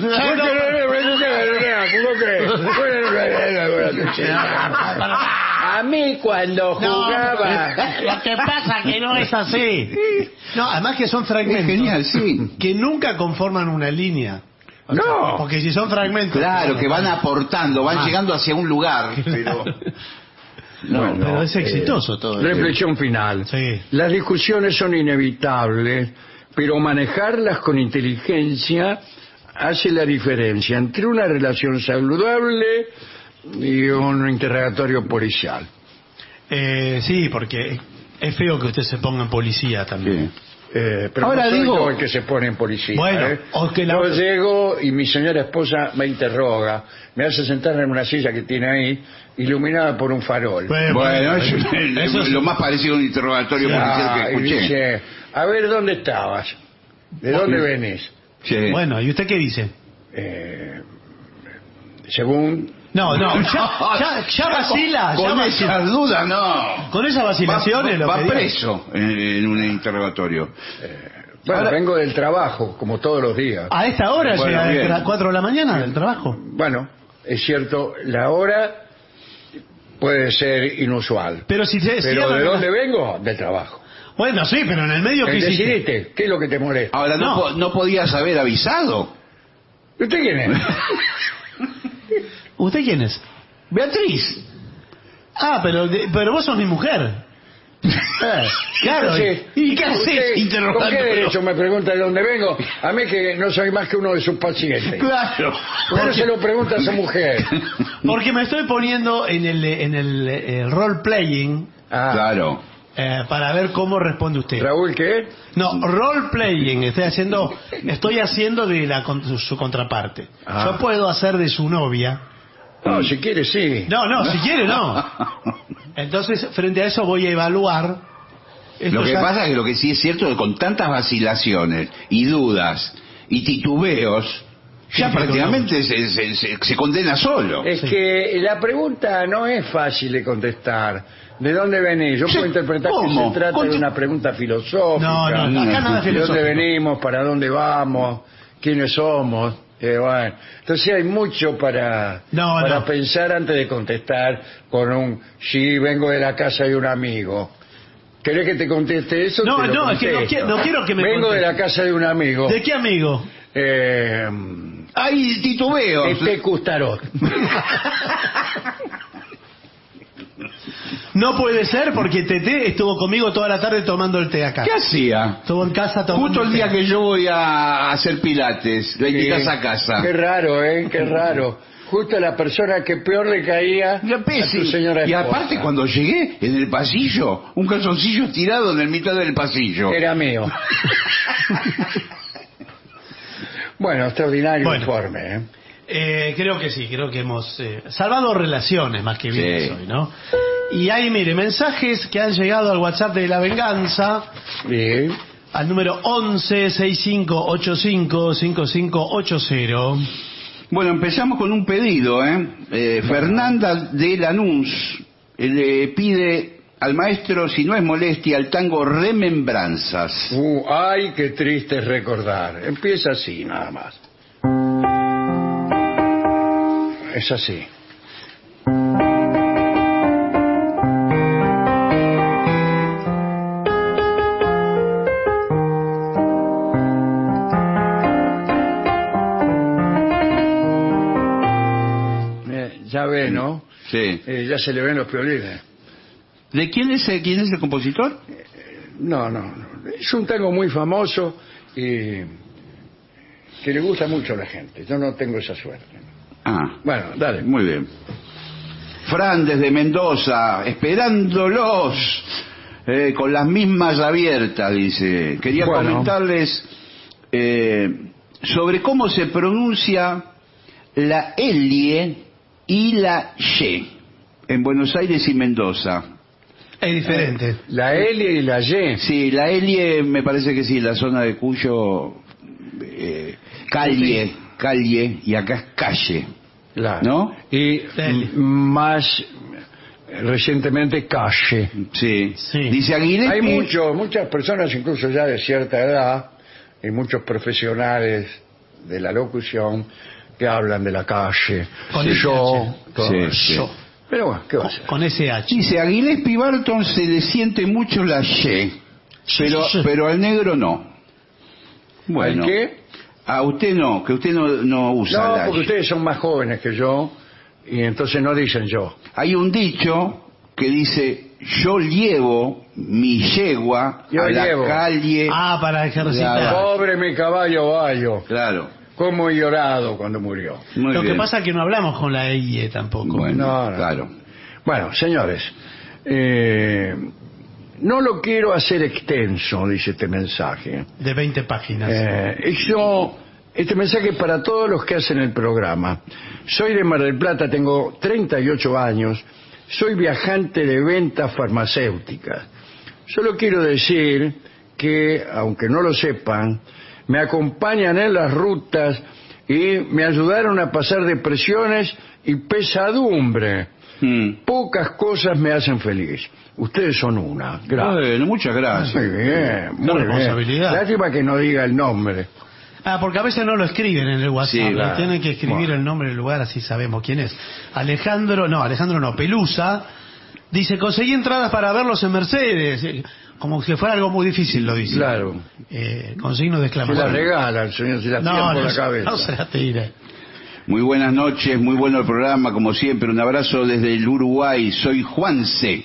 A mí cuando jugaba... Lo que pasa que no es así. No, además que son fragmentos. Es genial, sí. Que nunca conforman una línea. No. Porque si son fragmentos... Claro, que van aportando, van llegando hacia un lugar, pero... No, pero es exitoso todo. Reflexión final. Sí. Las discusiones son inevitables, pero manejarlas con inteligencia hace la diferencia entre una relación saludable y un interrogatorio policial. Sí, porque es feo que usted se ponga en policía también. Sí. Pero Ahora no soy digo- yo el que se pone en policía. Bueno, o que la- Yo llego y mi señora esposa me interroga, me hace sentar en una silla que tiene ahí, iluminada por un farol. Bueno, eso es lo más parecido a un interrogatorio policial que Y escuché. dice, a ver, ¿dónde estabas? ¿De dónde venís? Sí. Bueno, ¿y usted qué dice? Según... No, ya vacila. Con ya vacila. esas dudas, no. Con esa vacilación es lo va que diga. preso en un interrogatorio. Bueno, Ahora- vengo del trabajo, como todos los días. A esta hora Bueno, llega bien. a las 4 de la mañana del trabajo. Bueno, es cierto, la hora puede ser inusual. Pero si se Pero cierran ¿de las- dónde vengo? Del trabajo. Bueno, sí, pero en el medio que hiciste. Decidiste, ¿qué es lo que te molesta? Ahora, No. no podías haber avisado. ¿Usted quién es? ¿Usted quién es? Beatriz. Ah, pero vos sos mi mujer. Claro. Entonces, ¿Y qué usted, haces ¿con qué interrogándolo? derecho me pregunta de dónde vengo? A mí que no soy más que uno de sus pacientes. Claro. ¿Por qué se lo pregunta a su mujer? Porque me estoy poniendo en el role playing. Ah, Claro. para ver cómo responde usted. ¿Raúl qué? No, role-playing, estoy haciendo de su contraparte. Ah. Yo puedo hacer de su novia. No, si quiere, sí. No, si quiere, no. Entonces, frente a eso voy a evaluar. Lo que pasa es que lo que sí es cierto es que con tantas vacilaciones y dudas y titubeos, ya prácticamente se condena solo. Es que la pregunta no es fácil de contestar. ¿De dónde venís? Yo puedo interpretar que se trata de una pregunta filosófica. No, acá nada ¿De filosófico. dónde venimos? ¿Para dónde vamos? ¿Quiénes somos? Bueno, entonces hay mucho para pensar antes de contestar con un sí, vengo de la casa de un amigo. ¿Querés que te conteste eso? No, Te lo es que contesto. no quiero que me vengo conteste. de la casa de un amigo. ¿De qué amigo? Hay titubeos. Tete Custarot. No puede ser porque Tete estuvo conmigo toda la tarde tomando el té acá. ¿Qué hacía? Estuvo en casa tomando Justo el té. día que yo voy a hacer pilates, lo invitas a casa. Qué raro, qué raro. Justo la persona que peor le caía a tu señora Y esposa. aparte cuando llegué en el pasillo, un calzoncillo tirado en el mitad del pasillo. Era mío. Bueno, extraordinario informe. Creo que sí, creo que hemos salvado relaciones más que bien hoy, ¿no? Y ahí, mire, mensajes que han llegado al WhatsApp de La Venganza, al número 11-6585-5580. Bueno, empezamos con un pedido, Fernanda de Lanús le pide al maestro, si no es molestia, al tango Remembranzas. Ay, qué triste es recordar. Empieza así, nada más. Es así. Ya ve, ¿no? Sí. Ya se le ven los violines. ¿De quién es el compositor? No. Es un tango muy famoso y que le gusta mucho a la gente. Yo no tengo esa suerte. Bueno, dale. Muy bien. Fran desde Mendoza, esperándolos con las mismas abiertas, dice. Quería comentarles sobre cómo se pronuncia la L y la Y en Buenos Aires y Mendoza. Es diferente. La L y la Y. Sí, la L me parece que sí, la zona de Cuyo, calle, y acá es calle. Claro. ¿No? Y más recientemente calle. Sí. Dice Aguilera. Hay muchas personas, incluso ya de cierta edad, y muchos profesionales de la locución que hablan de la calle. Con yo. Sí. Pero bueno, ¿qué va a ser? Con ese H. Dice, a Gillespie Barton se le siente mucho la Y, pero al negro no. Bueno. ¿Al qué? A usted no, que usted no usa No, la porque Y. ustedes son más jóvenes que yo, y entonces no dicen yo. Hay un dicho que dice, yo llevo mi yegua a la calle. Para ejercitar. Claro. Pobre mi caballo bayo. Claro. Cómo he llorado cuando murió. Lo que pasa es que no hablamos con la IE tampoco. Bueno, claro. Bueno, señores, no lo quiero hacer extenso, dice este mensaje. De 20 páginas. Este mensaje es para todos los que hacen el programa. Soy de Mar del Plata, tengo 38 años, soy viajante de ventas farmacéuticas. Solo quiero decir que, aunque no lo sepan, me acompañan en las rutas y me ayudaron a pasar depresiones y pesadumbre. Pocas cosas me hacen feliz. Ustedes son una. Gracias. Bueno, muchas gracias. Muy bien, muy responsabilidad. bien. Lástima que no diga el nombre. Porque a veces no lo escriben en el WhatsApp. Sí, claro. Tienen que escribir el nombre del lugar, así sabemos quién es. Alejandro no, Pelusa. Dice, conseguí entradas para verlos en Mercedes. Como si fuera algo muy difícil, lo dice. Claro. Con signo de Se la exclamación. regala el señor, se la tira por la cabeza. No se la tire. Muy buenas noches, muy bueno el programa, como siempre. Un abrazo desde el Uruguay. Soy Juanse.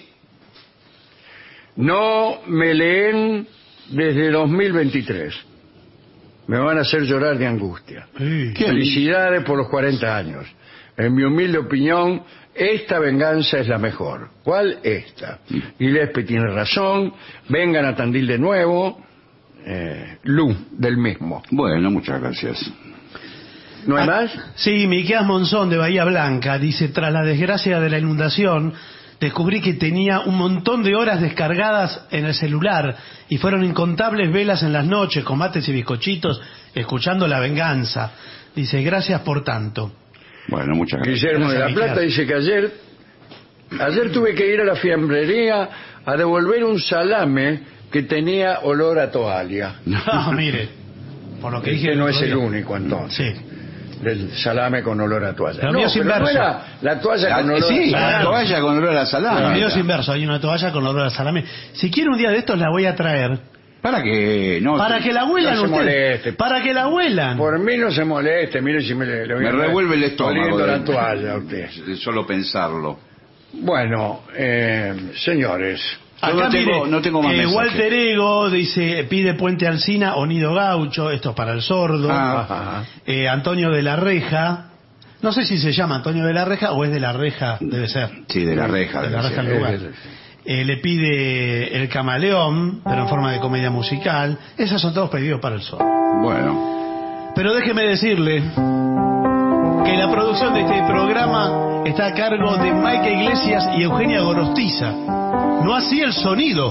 No me leen desde 2023. Me van a hacer llorar de angustia. Sí. Felicidades por los 40 años. en mi humilde opinión, esta venganza es la mejor. ¿Cuál? Esta. Gillespie tiene razón, vengan a Tandil de nuevo, Lu, del mismo. Bueno, muchas gracias. ¿No hay más? Sí, Miqueas Monzón de Bahía Blanca dice: tras la desgracia de la inundación, descubrí que tenía un montón de horas descargadas en el celular y fueron incontables velas en las noches, con mates y bizcochitos, escuchando La Venganza. Dice: gracias por tanto. Bueno, muchas gracias. Guillermo de la Plata dice que ayer tuve que ir a la fiambrería a devolver un salame que tenía olor a toalla. No, mire, por lo que dije no es otro el día. único entonces. Sí. Del salame con olor a toalla. Pero mío es pero no inverso. era la toalla con olor Sí, a la salame. toalla con olor a salame. Lo mío es inverso, hay una toalla con olor a salame. Si quiere un día de estos la voy a traer. Para que no. Para que la huelan no se ustedes. moleste. Para que la huelan. Por mí no se moleste, mire si le voy Me a revuelve el estómago. oliendo la toalla a usted. De solo pensarlo. Bueno, señores, Yo Acá no tengo más mensajes. Walter Ego dice: pide Puente Alsina o Nido Gaucho, esto es para el sordo. Ajá. Antonio de la Reja, no sé si se llama Antonio de la Reja o es de la Reja, debe ser. Sí, de la reja. De debe la ser. reja el lugar. Le pide El Camaleón, pero en forma de comedia musical. Esos son todos pedidos para el sordo. Bueno, Pero déjeme decirle que la producción de este programa está a cargo de Maika Iglesias y Eugenia Gorostiza. No así el sonido,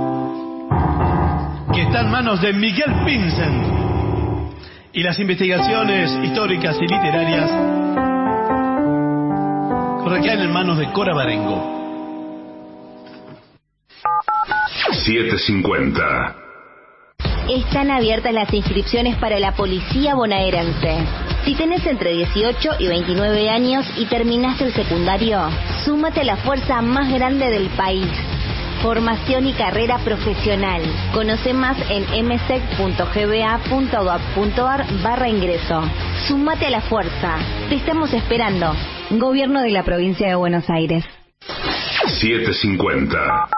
que está en manos de Miguel Vincent. Y las investigaciones históricas y literarias recaen en manos de Cora Barengo. 750. Están abiertas las inscripciones para la policía bonaerense. Si tenés entre 18 y 29 años y terminaste el secundario, súmate a la fuerza más grande del país. Formación y carrera profesional. Conoce más en msec.gba.gov.ar/ingreso. Súmate a la fuerza. Te estamos esperando. Gobierno de la Provincia de Buenos Aires. 750.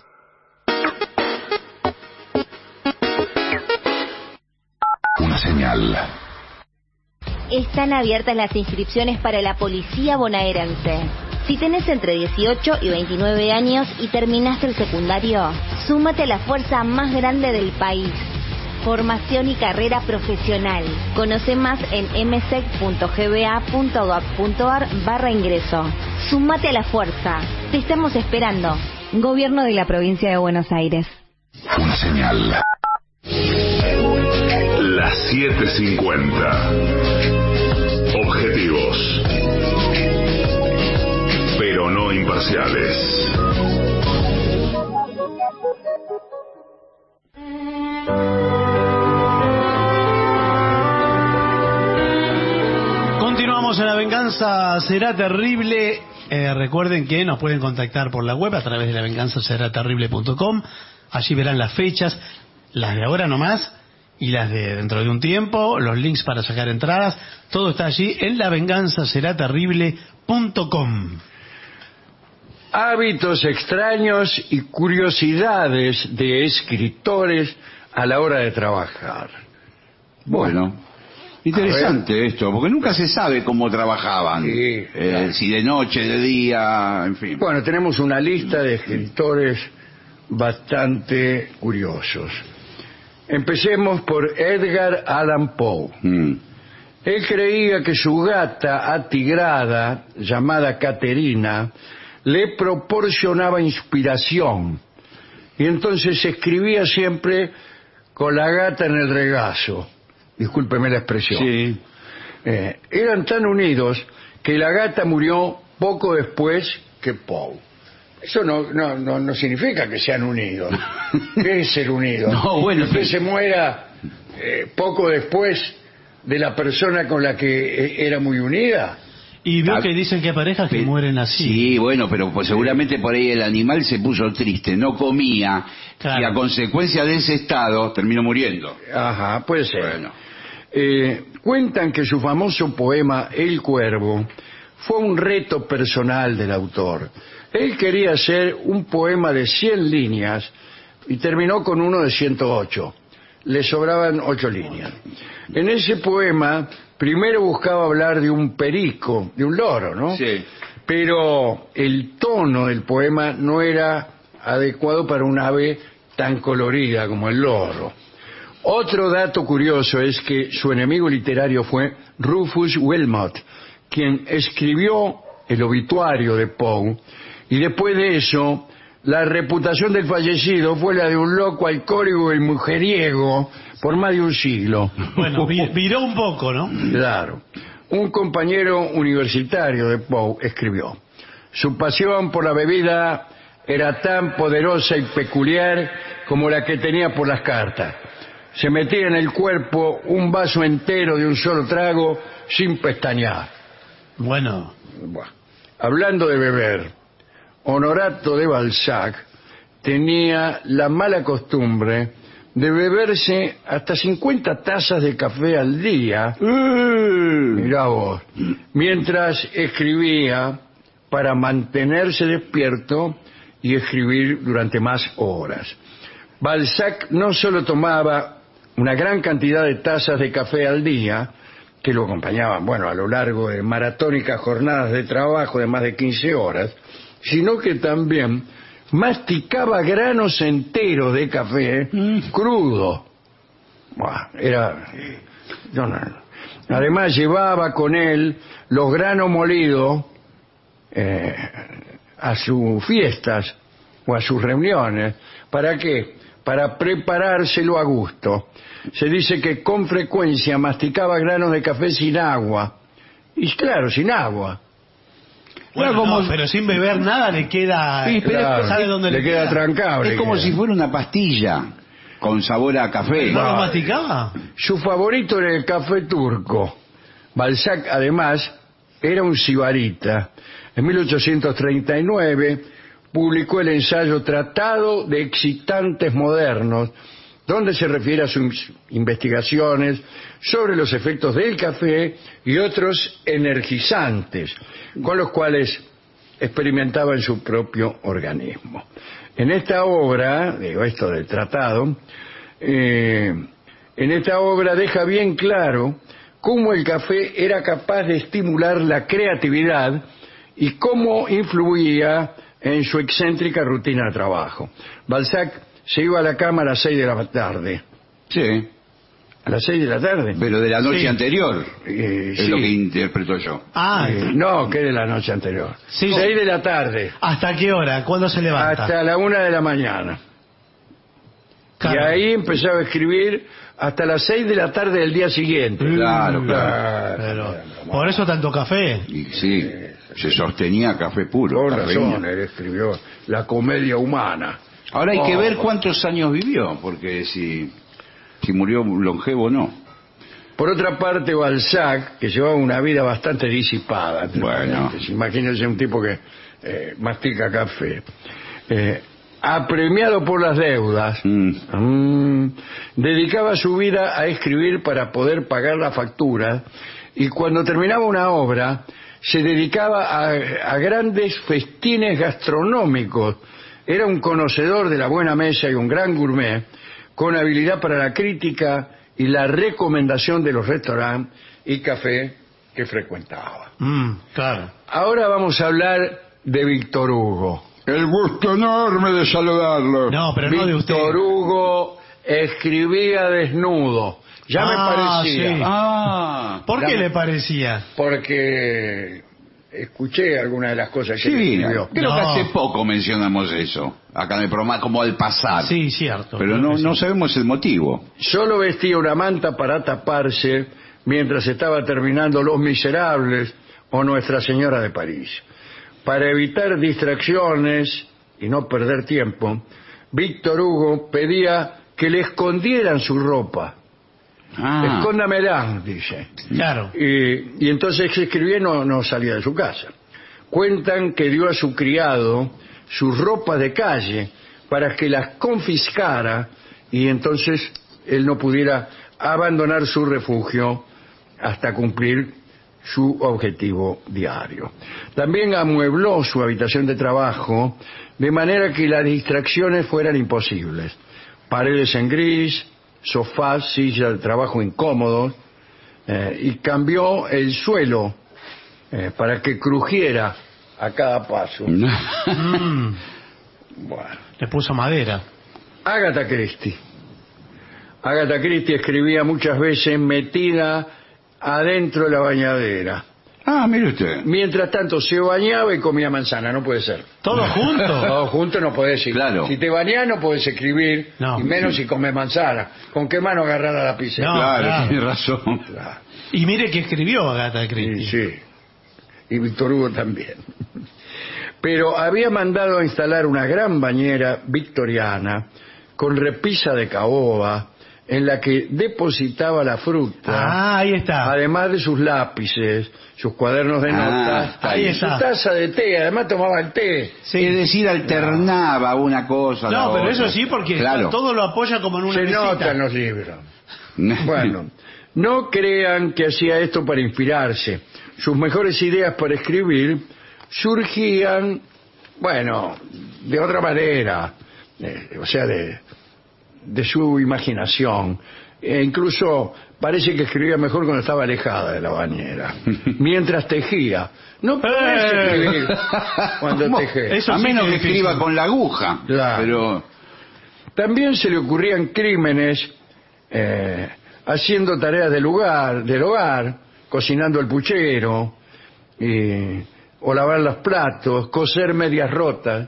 Una señal. Están abiertas las inscripciones para la policía bonaerense. Si tenés entre 18 y 29 años y terminaste el secundario, súmate a la fuerza más grande del país. Formación y carrera profesional. Conoce más en msec.gba.gov.ar/ingreso. Súmate a la fuerza. Te estamos esperando. Gobierno de la Provincia de Buenos Aires. Una señal. Las 750. Objetivos, pero no imparciales. Continuamos en La Venganza Será Terrible. Recuerden que nos pueden contactar por la web a través de lavenganzaseraterrible.com. Allí verán las fechas, las de ahora nomás y las de dentro de un tiempo, los links para sacar entradas. Todo está allí en lavenganzaseraterrible.com. Hábitos extraños y curiosidades de escritores a la hora de trabajar. bueno. Interesante esto, porque nunca se sabe cómo trabajaban. Sí, claro. Si de noche, de día, en fin. Bueno, tenemos una lista de escritores bastante curiosos. Empecemos por Edgar Allan Poe. Él creía que su gata atigrada, llamada Caterina, le proporcionaba inspiración. Y entonces escribía siempre con la gata en el regazo. Discúlpeme la expresión. Sí. Eran tan unidos que la gata murió poco después que Poe. Eso no significa que sean unidos. ¿Qué es ser unidos? No, bueno, que usted pero- se muera poco después de la persona con la que era muy unida. Y veo que dicen que hay parejas que mueren así. Sí, bueno, pero pues seguramente por ahí el animal se puso triste, no comía, Claro. y a consecuencia de ese estado terminó muriendo. Ajá, puede ser. Bueno. Cuentan que su famoso poema El Cuervo fue un reto personal del autor. Él quería hacer un poema de 100 líneas y terminó con uno de 108. Le sobraban 8 líneas. En ese poema Primero buscaba hablar de un perico, de un loro, ¿no? Sí. Pero el tono del poema no era adecuado para un ave tan colorida como el loro. Otro dato curioso es que su enemigo literario fue Rufus Wilmot, quien escribió el obituario de Poe, y después de eso la reputación del fallecido fue la de un loco alcohólico y mujeriego por más de un siglo. Bueno, viró un poco, ¿no? Claro. Un compañero universitario de Poe escribió: su pasión por la bebida era tan poderosa y peculiar como la que tenía por las cartas. Se metía en el cuerpo un vaso entero de un solo trago sin pestañear. Bueno. Bueno, hablando de beber, Honorato de Balzac tenía la mala costumbre de beberse hasta 50 tazas de café al día, mirá vos, mientras escribía para mantenerse despierto y escribir durante más horas. Balzac no solo tomaba una gran cantidad de tazas de café al día, que lo acompañaban, bueno, a lo largo de maratónicas jornadas de trabajo de más de 15 horas, sino que también masticaba granos enteros de café crudo. Buah, Además llevaba con él los granos molidos a sus fiestas o a sus reuniones. ¿Para qué? Para preparárselo a gusto. Se dice que con frecuencia masticaba granos de café sin agua. Y claro, sin agua. Bueno, como... no, pero sin beber nada le queda... Sí, pero claro, ¿sabe dónde le queda trancable. Es como si fuera una pastilla con sabor a café. ¿No lo masticaba? Su favorito era el café turco. Balzac, además, era un sibarita. En 1839 publicó el ensayo Tratado de Excitantes Modernos, donde se refiere a sus investigaciones sobre los efectos del café y otros energizantes, con los cuales experimentaba en su propio organismo. En esta obra, digo esto del tratado, en esta obra deja bien claro cómo el café era capaz de estimular la creatividad y cómo influía en su excéntrica rutina de trabajo. Balzac se iba a la cama a las 6 de la tarde. Sí. ¿A las 6 de la tarde? Pero de la noche Sí. anterior. Sí. Es lo que interpreto yo. No, que de la noche anterior. Sí. 6 de la tarde. ¿Hasta qué hora? ¿Cuándo se levanta? Hasta la 1 de la mañana. Claro. Y ahí empezaba a escribir hasta las 6 de la tarde del día siguiente. Claro. Pero, por eso tanto café. Y sí, se sostenía café puro. Por cafeína. razón, él escribió La comedia humana. Ahora hay que Oh. ver cuántos años vivió, porque si murió longevo o no. Por otra parte, Balzac, que llevaba una vida bastante disipada, Bueno. imagínense un tipo que mastica café, apremiado por las deudas, dedicaba su vida a escribir para poder pagar la factura, y cuando terminaba una obra se dedicaba a grandes festines gastronómicos. Era un conocedor de la buena mesa y un gran gourmet, con habilidad para la crítica y la recomendación de los restaurantes y cafés que frecuentaba. Claro. Ahora vamos a hablar de Víctor Hugo. El gusto enorme de saludarlo. No, pero no de usted. Víctor Hugo escribía desnudo. Ya me parecía. Sí. ¿Por qué Ya- le parecía? Porque escuché algunas de las cosas que Sí, escribió. creo No. que hace poco mencionamos eso, acá en el programa, como al pasar. Sí, cierto. Pero creo que no sí. sabemos el motivo. Solo vestía una manta para taparse mientras estaba terminando Los Miserables o Nuestra Señora de París. Para evitar distracciones y no perder tiempo, Víctor Hugo pedía que le escondieran su ropa. Escóndamela, dice. Claro. Y entonces escribía y no salía de su casa. Cuentan que dio a su criado sus ropas de calle para que las confiscara y entonces él no pudiera abandonar su refugio hasta cumplir su objetivo diario. También amuebló su habitación de trabajo de manera que las distracciones fueran imposibles. Paredes en gris, sofás, sillas de trabajo incómodos, y cambió el suelo para que crujiera a cada paso. Mm, Bueno. le puso madera. Agatha Christie. Agatha Christie escribía muchas veces metida adentro de la bañadera. Ah, mire usted. Mientras tanto se bañaba y comía manzana, no puede ser. ¿Todo junto? Todo junto no podés ir. Claro. Si te bañás no podés escribir, No. y menos si comes manzana. ¿Con qué mano agarrar la lapicera? No. Claro, claro. tiene razón. Claro. Y mire que escribió Agatha Y Christie. sí. Y Víctor Hugo también. Pero había mandado a instalar una gran bañera victoriana con repisa de caoba en la que depositaba la fruta. Ah, ahí está. Además de sus lápices, sus cuadernos de notas, está ahí y está. su taza de té. Además tomaba el té. Sí. Es decir, alternaba una cosa a la No, pero otra. eso sí, porque Claro. todo lo apoya como en una Se mesita. nota en los libros. Bueno, no crean que hacía esto para inspirarse. Sus mejores ideas para escribir surgían, bueno, de otra manera, o sea, de su imaginación. E incluso parece que escribía mejor cuando estaba alejada de la bañera, mientras tejía. No podés escribir cuando ¿Cómo? tejes. Eso A sí menos que que es difícil. escriba con la aguja. Claro. Pero También se le ocurrían crímenes haciendo tareas del hogar, cocinando el puchero, o lavar los platos, coser medias rotas.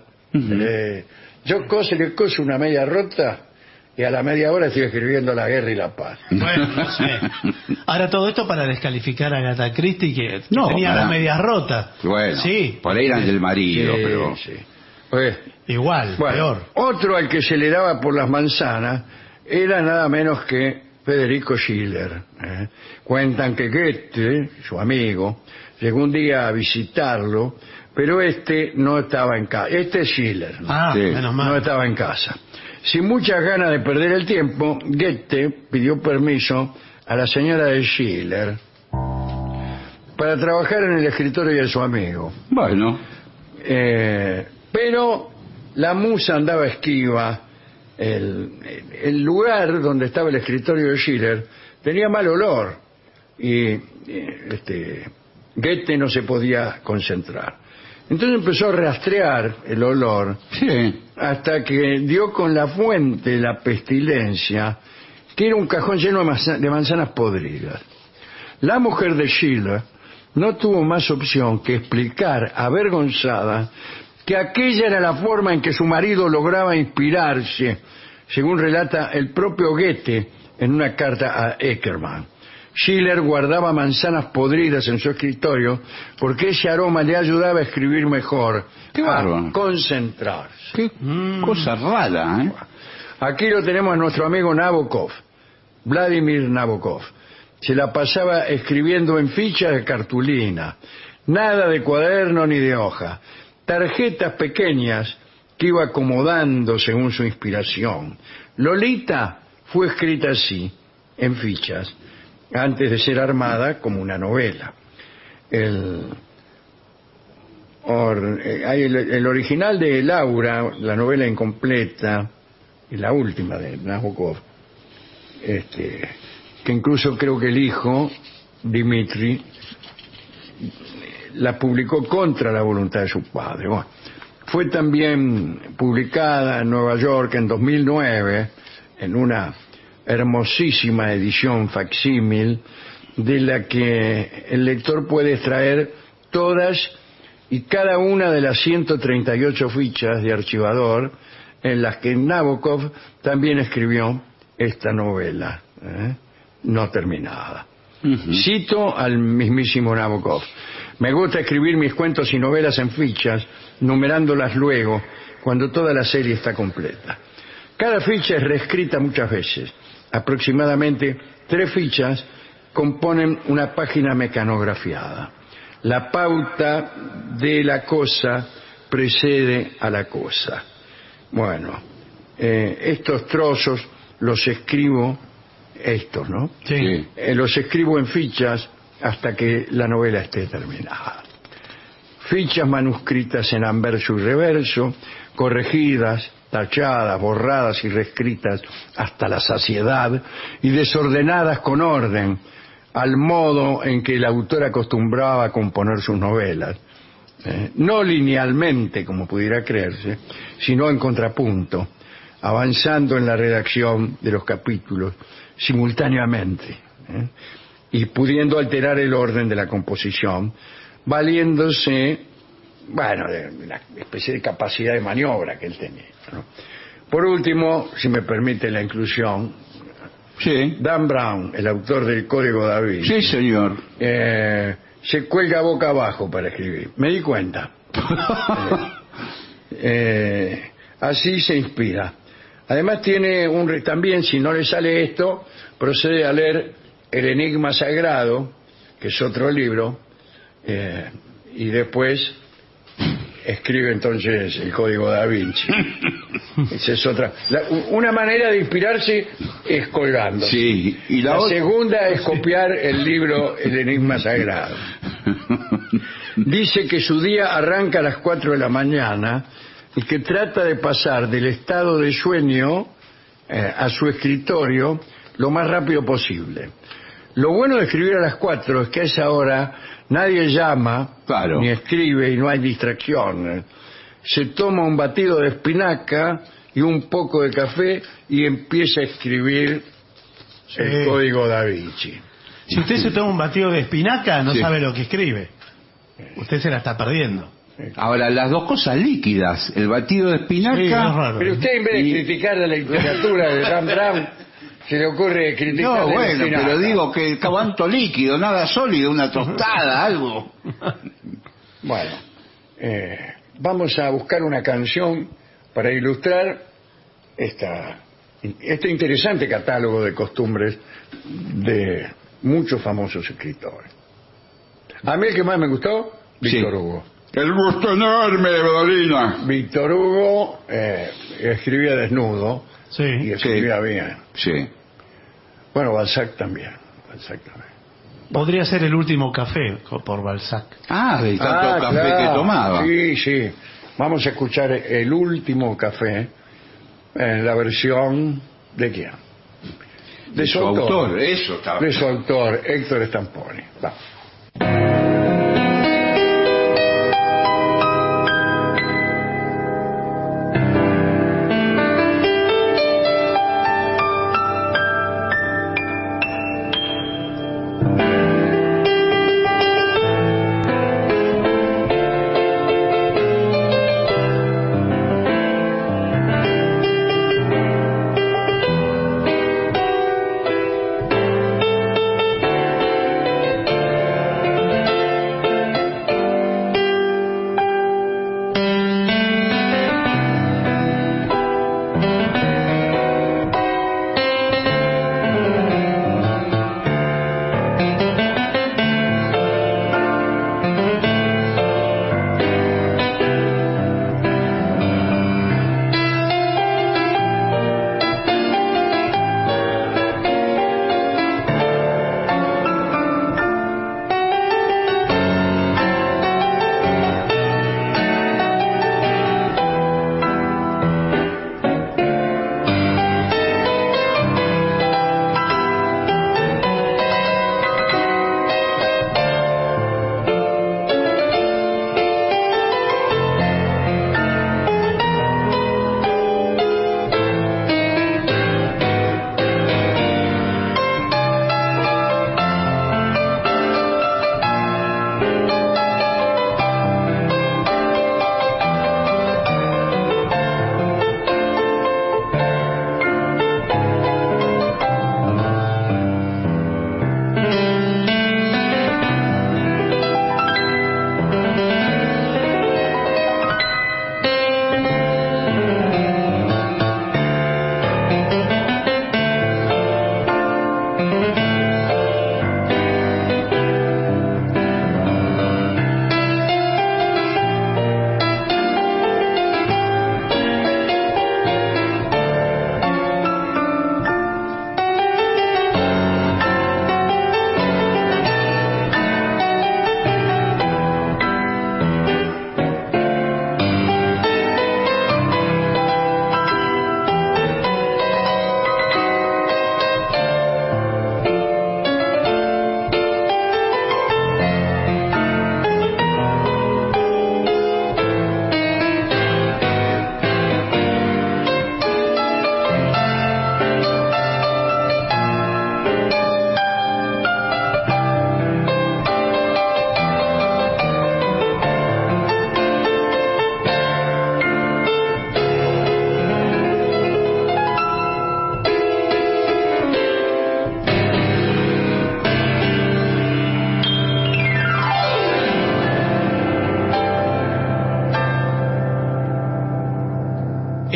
Yo le coso una media rota y a la media hora estoy escribiendo La guerra y la paz. Bueno, no sé. Ahora todo esto para descalificar a Agatha Christie que No, tenía para- las medias rotas. bueno, Sí, por ahí eran del marido, Sí, pero sí. Pues, igual, bueno, peor. otro al que se le daba por las manzanas era nada menos que Federico Schiller. Cuentan que Goethe, su amigo, llegó un día a visitarlo, pero este no estaba en casa. Este es Schiller, ¿no? Ah, Sí. menos mal. No estaba en casa. Sin muchas ganas de perder el tiempo, Goethe pidió permiso a la señora de Schiller para trabajar en el escritorio de su amigo. bueno, Pero la musa andaba esquiva. El lugar donde estaba el escritorio de Schiller tenía mal olor y Goethe no se podía concentrar. Entonces empezó a rastrear el olor sí. hasta que dio con la fuente de la pestilencia, que era un cajón lleno de manzanas podridas. La mujer de Schiller no tuvo más opción que explicar, avergonzada, que aquella era la forma en que su marido lograba inspirarse, según relata el propio Goethe en una carta a Eckermann. Schiller guardaba manzanas podridas en su escritorio porque ese aroma le ayudaba a escribir mejor, Qué bárbaro. a concentrarse. Qué cosa rara, ¿eh? Aquí lo tenemos a nuestro amigo Nabokov, Vladimir Nabokov. Se la pasaba escribiendo en fichas de cartulina, nada de cuaderno ni de hoja, tarjetas pequeñas que iba acomodando según su inspiración. Lolita fue escrita así, en fichas, antes de ser armada como una novela. El original de Laura, la novela incompleta, y la última de Nabokov, que incluso creo que el hijo, Dmitri, la publicó contra la voluntad de su padre. Bueno, fue también publicada en Nueva York en 2009, en una hermosísima edición facsímil, de la que el lector puede extraer todas y cada una de las 138 fichas de archivador en las que Nabokov también escribió esta novela, no terminada. Cito al mismísimo Nabokov: me gusta escribir mis cuentos y novelas en fichas, numerándolas luego, cuando toda la serie está completa. Cada ficha es reescrita muchas veces. Aproximadamente 3 fichas componen una página mecanografiada. La pauta de la cosa precede a la cosa. Bueno, estos trozos los escribo, ¿no? Sí. Los escribo en fichas hasta que la novela esté terminada. Fichas manuscritas en anverso y reverso, corregidas, tachadas, borradas y reescritas hasta la saciedad y desordenadas con orden, al modo en que el autor acostumbraba a componer sus novelas. No linealmente, como pudiera creerse, sino en contrapunto, avanzando en la redacción de los capítulos simultáneamente, y pudiendo alterar el orden de la composición, valiéndose, bueno, de una especie de capacidad de maniobra que él tenía, ¿no? Por último, si me permite la inclusión, Sí. Dan Brown, el autor del Código Da Vinci, Sí, señor. se cuelga boca abajo para escribir. Me di cuenta. Así se inspira. Además tiene también, si no le sale esto, procede a leer El Enigma Sagrado, que es otro libro, y después escribe entonces el Código Da Vinci. Esa es otra. Una manera de inspirarse es colgando. Sí, y la segunda es copiar el libro El Enigma Sagrado. Dice que su día arranca a las 4 de la mañana y que trata de pasar del estado de sueño a su escritorio lo más rápido posible. Lo bueno de escribir a las 4 es que a esa hora nadie llama, claro, ni escribe y no hay distracción. Se toma un batido de espinaca y un poco de café y empieza a escribir el Código Da Vinci. Si usted se toma un batido de espinaca, no Sí. sabe lo que escribe. Usted se la está perdiendo. Ahora, las dos cosas líquidas, el batido de espinaca... Sí, es raro. Pero usted, en vez de criticar la literatura de Dan Brown, se le ocurre criticar No, la bueno, espinaca. pero digo que cuánto líquido, nada sólido, una tostada, algo. Bueno, vamos a buscar una canción para ilustrar este interesante catálogo de costumbres de muchos famosos escritores. A mí el que más me gustó, Víctor Sí. Hugo. El gusto enorme de Badalina. Víctor Hugo escribía desnudo Sí. y escribía bien. Sí. Bueno, Balzac también. Podría ser El Último Café por Balzac. Ah, del tanto café claro. que tomaba. Sí, sí. Vamos a escuchar El Último Café en la versión de quién. De su autor, eso estaba. De su autor, Héctor Stamponi. Va.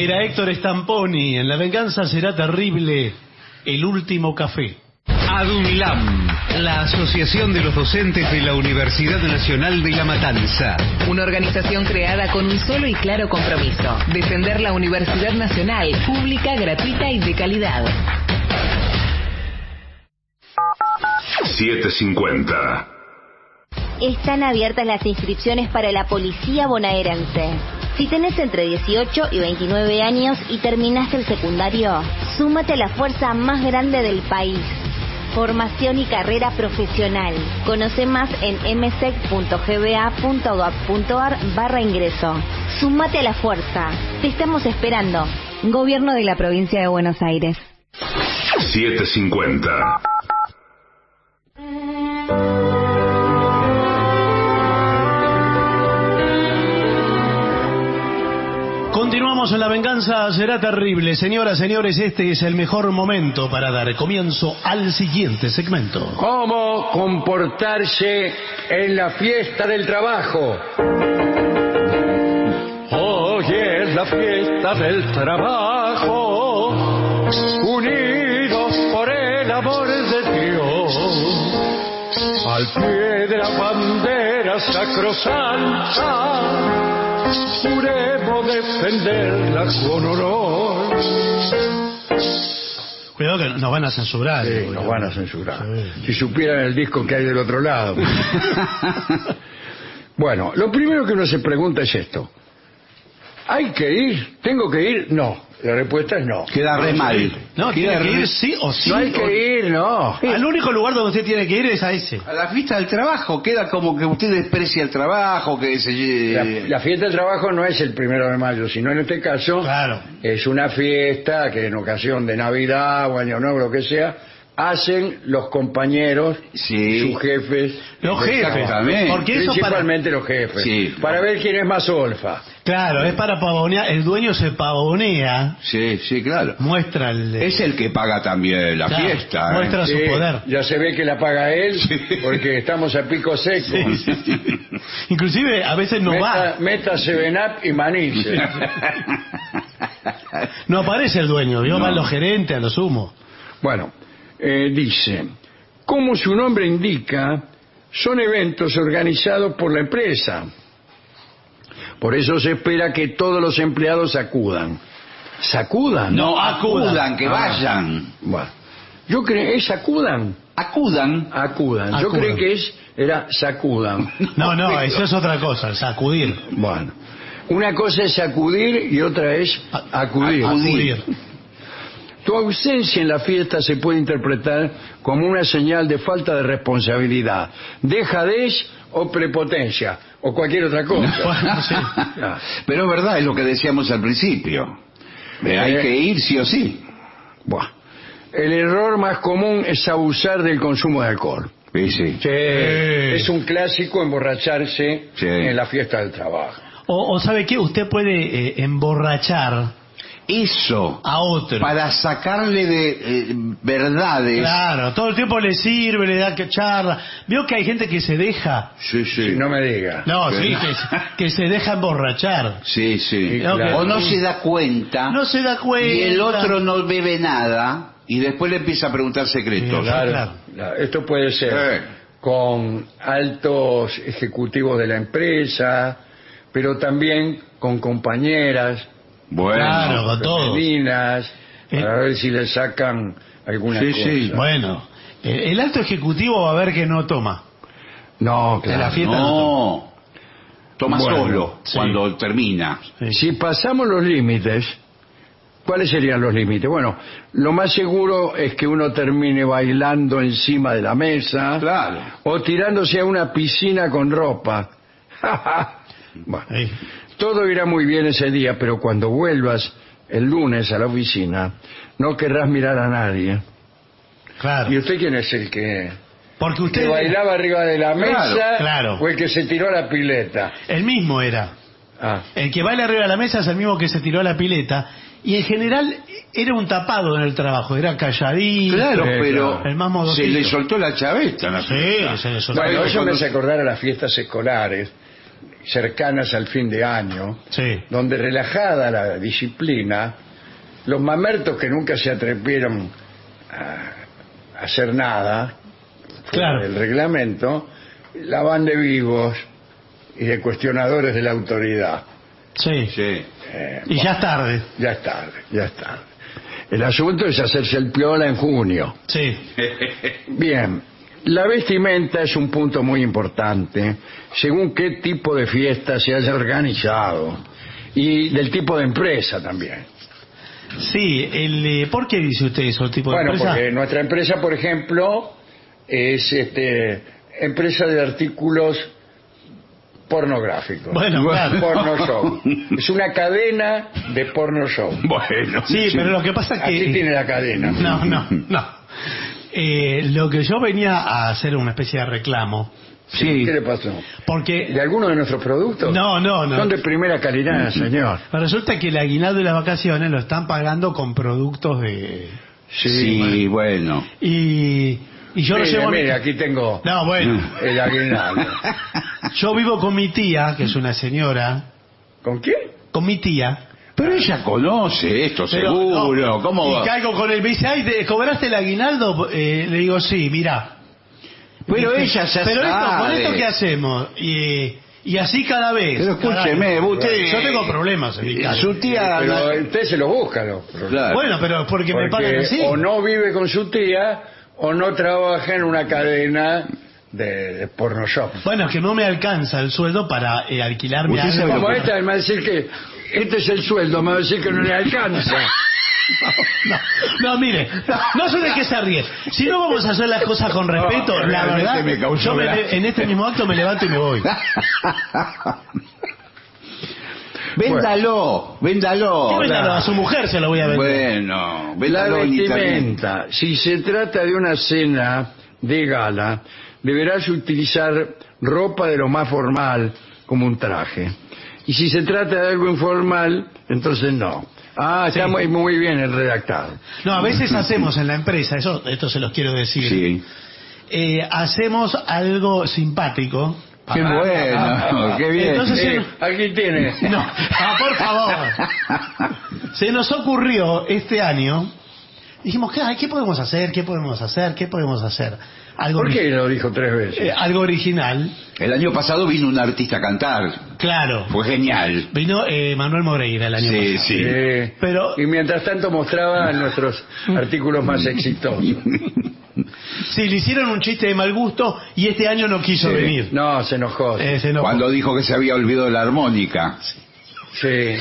Era Héctor Stamponi. En La venganza será terrible. El último café. ADUNLAM, la Asociación de los Docentes de la Universidad Nacional de La Matanza. Una organización creada con un solo y claro compromiso: defender la Universidad Nacional, pública, gratuita y de calidad. 7:50. Están abiertas las inscripciones para la policía bonaerense. Si tenés entre 18 y 29 años y terminaste el secundario, súmate a la fuerza más grande del país. Formación y carrera profesional. Conoce más en msec.gba.gov.ar/ingreso. Súmate a la fuerza. Te estamos esperando. Gobierno de la Provincia de Buenos Aires. 7:50. Continuamos en La venganza será terrible. Señoras, señores, este es el mejor momento para dar comienzo al siguiente segmento. ¿Cómo comportarse en la fiesta del trabajo? Hoy es la fiesta del trabajo, unidos por el amor de Dios, al pie de la bandera sacrosanta. Juremos defenderla con honor. Cuidado que nos van a censurar. Sí, nos van a censurar. Sí. Si supieran el disco que hay del otro lado. Bueno, lo primero que uno se pregunta es esto. ¿Hay que ir? ¿Tengo que ir? No. La respuesta es no. Queda re mal. No, tiene que ir sí o sí. No hay que ir, no. Al único lugar donde usted tiene que ir es a ese. A la fiesta del trabajo. Queda como que usted desprecia el trabajo, que se... La fiesta del trabajo no es el 1 de mayo, sino en este caso claro, es una fiesta que en ocasión de Navidad o Año Nuevo, lo que sea, hacen los compañeros, sí, sus jefes. Los jefes, porque eso principalmente los jefes. Sí, para ver quién es más olfa. Claro, es para pavonear. El dueño se pavonea. Sí, sí, claro. Muestra el... Es el que paga también la fiesta. Muestra su poder. Ya se ve que la paga él, porque estamos a pico seco. Sí, sí. Inclusive a veces no va. Meta 7up y Manice. No aparece el dueño, ¿vio? Van los gerentes a lo sumo. Bueno, dice, como su nombre indica, son eventos organizados por la empresa. Por eso se espera que todos los empleados acudan. ¿Sacudan? No, acudan, que vayan. Bueno, yo creo, ¿es acudan? Acudan. Acudan. Yo creí que era sacudan. No, eso es otra cosa, sacudir. Bueno, una cosa es sacudir y otra es acudir. Tu ausencia en la fiesta se puede interpretar como una señal de falta de responsabilidad, dejadez o prepotencia, o cualquier otra cosa. Bueno, sí. Pero es verdad, es lo que decíamos al principio. Hay que ir sí o sí. Bueno, el error más común es abusar del consumo de alcohol. Sí, sí. Es un clásico emborracharse en la fiesta del trabajo. O ¿sabe qué? Usted puede emborrachar eso a otro para sacarle de verdades. Claro, todo el tiempo le sirve, le da que charla. Veo que hay gente que se deja. Sí, sí. No me diga. No, sí, que se deja emborrachar. Sí, sí. Claro. O no se da cuenta. No se da cuenta. Y el otro no bebe nada y después le empieza a preguntar secretos. Claro. Esto puede ser con altos ejecutivos de la empresa, pero también con compañeras. Bueno, claro, con femeninas, para ver si le sacan alguna cosa. Sí. Bueno, el alto ejecutivo va a ver que no toma. No, claro. En la fiesta no toma solo cuando termina. Sí. Si pasamos los límites, ¿cuáles serían los límites? Bueno, lo más seguro es que uno termine bailando encima de la mesa, o tirándose a una piscina con ropa. Bueno, todo irá muy bien ese día, pero cuando vuelvas el lunes a la oficina, no querrás mirar a nadie. Claro. ¿Y usted quién es el que...? Porque usted que bailaba arriba de la mesa, claro. O el que se tiró a la pileta. El mismo era. El que baila arriba de la mesa es el mismo que se tiró a la pileta. Y en general era un tapado en el trabajo, era calladito. Claro, pero el más modosito. Se le soltó la chaveta. Se le soltó. Bueno, eso me hace acordar a las fiestas escolares, cercanas al fin de año, Sí. donde relajada la disciplina, los mamertos que nunca se atrevieron a hacer nada Claro. del reglamento, la van de vivos y de cuestionadores de la autoridad. Sí. Sí. Y ya es tarde. Ya es tarde, ya es tarde. El asunto es hacerse el piola en junio. Sí. Bien, la vestimenta es un punto muy importante según qué tipo de fiesta se haya organizado y del tipo de empresa también. Sí, ¿por qué dice usted eso, tipo de Bueno, empresa? porque nuestra empresa, por ejemplo, es empresa de artículos pornográficos. Bueno, claro. Porno show. Es una cadena de porno show. Bueno. Sí, pero lo que pasa es que... Aquí tiene la cadena. No. Lo que yo venía a hacer una especie de reclamo. ¿Qué le pasó? Porque... ¿De alguno de nuestros productos? No. Son de primera calidad, señor. Resulta que el aguinaldo y las vacaciones lo están pagando con productos de... Sí, bueno. Y yo lo llevo... Mire, aquí tengo No, bueno. el aguinaldo. Yo vivo con mi tía, que es una señora. ¿Con quién? Con mi tía. Pero ella conoce esto, Pero, seguro. no, ¿Cómo y va? caigo con él, me dice, ay, ¿cobraste el aguinaldo? Le digo, sí, mirá. Pero Dice, ella ya pero sabe. ¿con esto qué hacemos? Y así cada vez. Pero escúcheme, usted... Yo tengo problemas en mi casa. Su tía... Pero usted se lo busca, los problemas. Claro. Bueno, pero porque me pagan así. O no vive con su tía o no trabaja en una cadena de porno shop. Bueno, es que no me alcanza el sueldo para alquilarme Usted sabe algo. Como que- esta, me va a decir que este es el sueldo, me va a decir que no le alcanza. No, mire, no sé de qué se ríe. Si no vamos a hacer las cosas con respeto, No, la realmente verdad, me causó yo gracia. en este mismo acto me levanto y me voy. Véndalo. ¿Qué véndalo? claro. A su mujer se lo voy a vender. Bueno, La véndalo en internet. vestimenta, si se trata de una cena de gala, deberás utilizar ropa de lo más formal, como un traje. Y si se trata de algo informal, entonces no. Está Sí. muy bien el redactado. No, a veces hacemos en la empresa, esto se los quiero decir. Sí. Hacemos algo simpático. Qué bueno, qué bien. Entonces, Aquí tiene. No, por favor. Se nos ocurrió este año. Dijimos, ¿qué podemos hacer? ¿Qué podemos hacer? ¿Qué podemos hacer? Algo ¿Por qué lo dijo 3 veces? algo original. El año pasado vino un artista a cantar. Claro. Fue genial. Vino Manuel Moreira el año Sí, pasado. sí. Pero- Y mientras tanto mostraba nuestros artículos más exitosos. Sí, le hicieron un chiste de mal gusto y este año no quiso Sí. venir. No, se enojó. Se enojó. Cuando dijo que se había olvidado la armónica. Sí.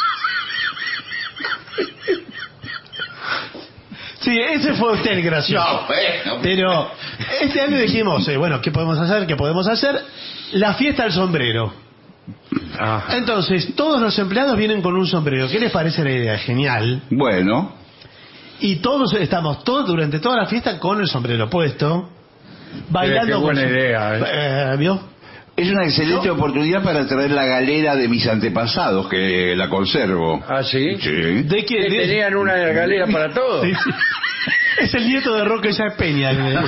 Sí, ese fue usted el gracioso. bueno. Pero este año dijimos, bueno, ¿qué podemos hacer? ¿Qué podemos hacer? La fiesta del sombrero. Ajá. Entonces, todos los empleados vienen con un sombrero. ¿Qué les parece la idea? Genial. Bueno, Y todos estamos durante toda la fiesta con el sombrero puesto, bailando. Qué buena con idea, ¿Vio? es una excelente oportunidad para traer la galera de mis antepasados, que la conservo. ¿Ah, sí? Sí. ¿De ¿Que tenían una galera para todos? Sí, sí. Es el nieto de Roque Sáenz Peña.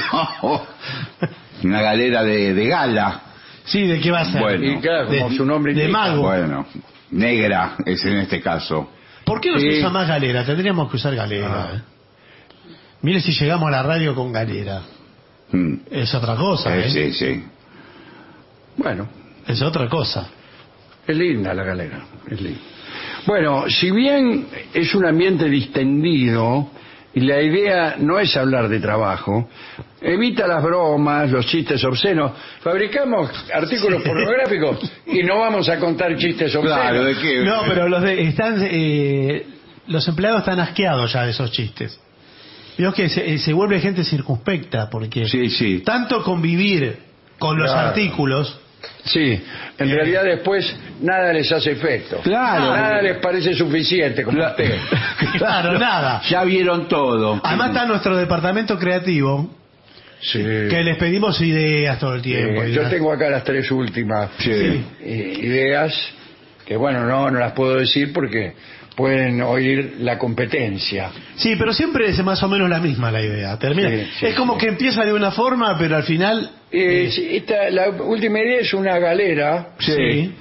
Una galera de gala. Sí, ¿de qué va a ser? Bueno. Y claro, como su nombre de indica. mago. Bueno, negra es en este caso. ¿Por qué no se Sí. usa más galera? Tendríamos que usar galera. Mire si llegamos a la radio con galera. Mm. Es otra cosa, ¿eh? Sí, sí. Bueno, Es otra cosa. es linda la galera. Es linda. Bueno, si bien es un ambiente distendido y la idea no es hablar de trabajo, evita las bromas, los chistes obscenos. Fabricamos artículos pornográficos y no vamos a contar chistes obscenos. Claro, ¿de qué? No, pero los empleados están asqueados ya de esos chistes. Veo que se vuelve gente circunspecta porque Sí, sí. tanto convivir con los Claro. artículos. Sí, en realidad después nada les hace efecto. Claro. Nada les parece suficiente, como a usted. Claro, nada. Ya vieron todo. Además está nuestro departamento creativo, Sí. que les pedimos ideas todo el tiempo. Yo tengo acá las 3 últimas Sí. ideas que, bueno, no las puedo decir porque pueden oír la competencia. Sí, pero siempre es más o menos la misma la idea. Termina. Sí, sí, es como sí. que empieza de una forma, pero al final. Sí, la última idea es una galera Sí.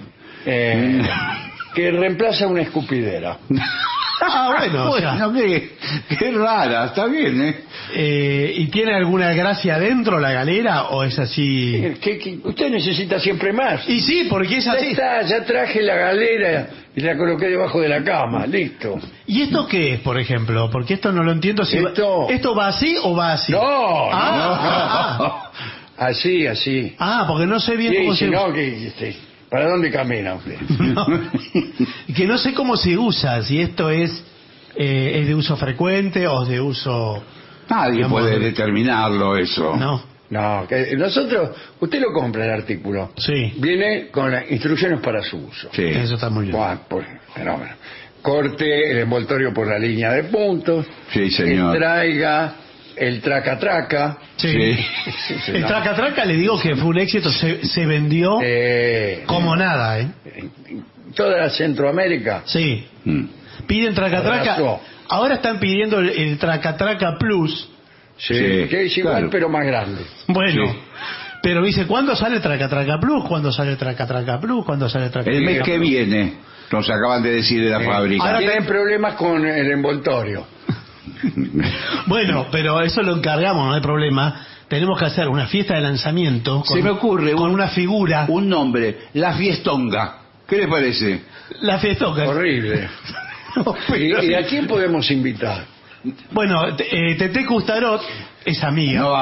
que reemplaza una escupidera. Ah, bueno, o sea, qué rara, está bien, ¿y tiene alguna gracia dentro la galera o es así? Usted necesita siempre más. Y sí, porque es así. Ya traje la galera y la coloqué debajo de la cama, listo. ¿Y esto qué es, por ejemplo? Porque esto no lo entiendo. Si ¿Esto va así o va así? No, no. Así. Porque no sé bien cómo se usa. ¿Para dónde camina usted? No. Que no sé cómo se usa, si esto es de uso frecuente o de uso... Nadie puede determinarlo eso. No, nosotros, usted lo compra el artículo. Sí. Viene con las instrucciones para su uso. Sí. Eso está muy bien. Fenómeno. Corte el envoltorio por la línea de puntos. Sí, señor. Traiga el traca-traca. Sí. El traca-traca, le digo que fue un éxito, se vendió como nada, ¿eh? Toda Centroamérica. Sí. Piden traca-traca. Ahora están pidiendo el traca-traca Plus. Sí, que es igual, claro, pero más grande. Bueno, pero dice, ¿cuándo sale Traca-Traca Plus? ¿Cuándo sale Traca-Traca Plus? ¿Cuándo sale Traca-Traca Plus? El mes que viene, nos acaban de decir de la fábrica. Ahora tienen problemas con el envoltorio. Bueno, pero eso lo encargamos, no hay problema. Tenemos que hacer una fiesta de lanzamiento. Se me ocurre con una figura. Un nombre, La Fiestonga. ¿Qué le parece? La Fiestonga. Horrible. ¿Y a quién podemos invitar? Bueno, Tete Custarot es amiga. No va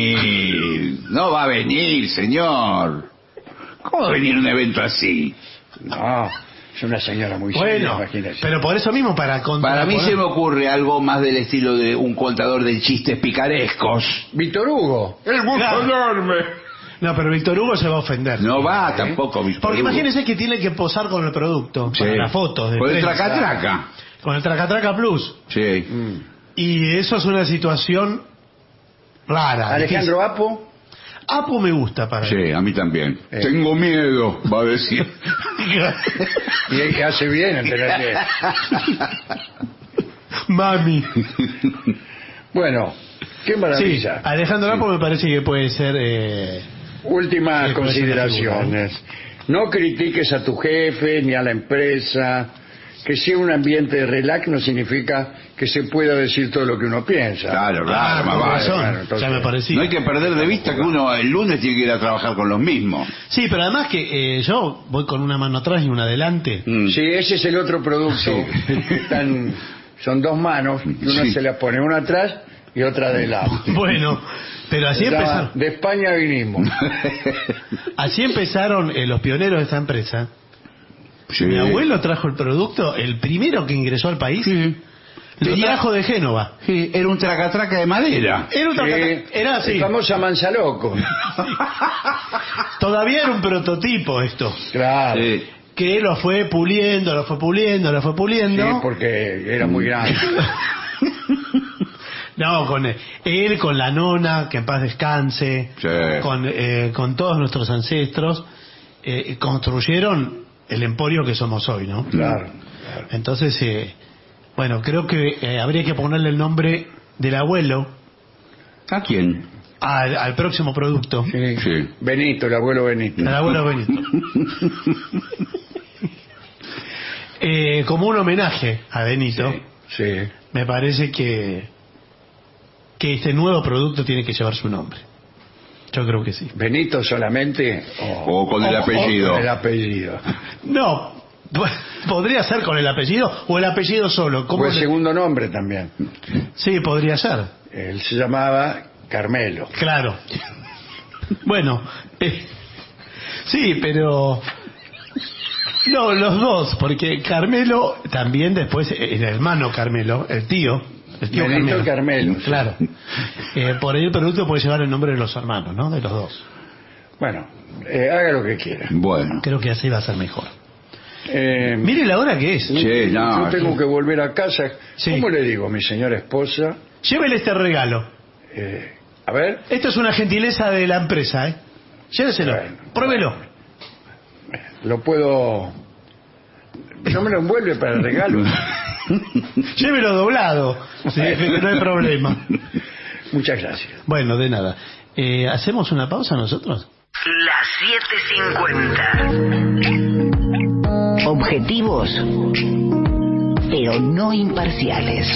a venir, señor. ¿Cómo va a venir un evento así? No, es una señora muy seria, imagínese. Pero por eso mismo, para mí se me ocurre algo más del estilo de un contador de chistes picarescos. Víctor Hugo. El gusto enorme. No, pero Víctor Hugo se va a ofender. No va tampoco, Víctor Porque Hugo. Imagínese que tiene que posar con el producto, para las fotos. Con el traca-traca. Con el Traca-Traca Plus. Sí. Y eso es una situación rara. Alejandro Apo. Apo me gusta para Sí, a mí también. Tengo miedo, va a decir. Y él que hace bien en tener miedo. Mami. Bueno, qué maravilla. Sí, Alejandro Apo me parece que puede ser... Últimas consideraciones. No critiques a tu jefe ni a la empresa. Que sea un ambiente de relax no significa que se pueda decir todo lo que uno piensa. Claro, entonces, ya me parecía. No hay que perder de vista que uno el lunes tiene que ir a trabajar con los mismos. Sí, pero además que yo voy con una mano atrás y una adelante. Sí, ese es el otro producto. Son dos manos y una se la pone una atrás y otra adelante. Bueno, pero así empezaron. De España vinimos. Así empezaron los pioneros de esta empresa. Sí. Mi abuelo trajo el producto, el primero que ingresó al país. Lo trajo de Génova. Sí, era un traca-traca de madera. Era un traca-traca. Era así. El famoso Manzaloco. Todavía era un prototipo esto. Claro. Sí. Que lo fue puliendo. Sí, porque era muy grande. No, con él, con la nona, que en paz descanse, con todos nuestros ancestros, construyeron el emporio que somos hoy, ¿no? Claro. Entonces, bueno, creo que habría que ponerle el nombre del abuelo. ¿A quién? Al próximo producto. Sí. Benito, el abuelo Benito. El abuelo Benito. Como un homenaje a Benito. Sí. Me parece que este nuevo producto tiene que llevar su nombre. Yo creo que sí. ¿Benito solamente? ¿O con el apellido? O con el apellido. No, podría ser con el apellido o el apellido solo. O el segundo nombre también. Sí, podría ser. Él se llamaba Carmelo. Claro. Bueno, sí, pero... No, los dos, porque Carmelo también después, el hermano Carmelo, el tío Benito Carmelo. Claro. Por ahí el producto puede llevar el nombre de los hermanos, ¿no? De los dos. Bueno, haga lo que quiera. Bueno. Creo que así va a ser mejor. Mire la hora que es. Sí, yo tengo que volver a casa. Sí. ¿Cómo le digo, mi señora esposa? Llévele este regalo. A ver. Esto es una gentileza de la empresa, ¿eh? Lléveselo. Bueno, pruébelo. Lo puedo... No me lo envuelve para el regalo. Llévelo doblado. Sí, no hay problema. Muchas gracias. Bueno, de nada. ¿Hacemos una pausa nosotros? Las 7:50. Objetivos, pero no imparciales.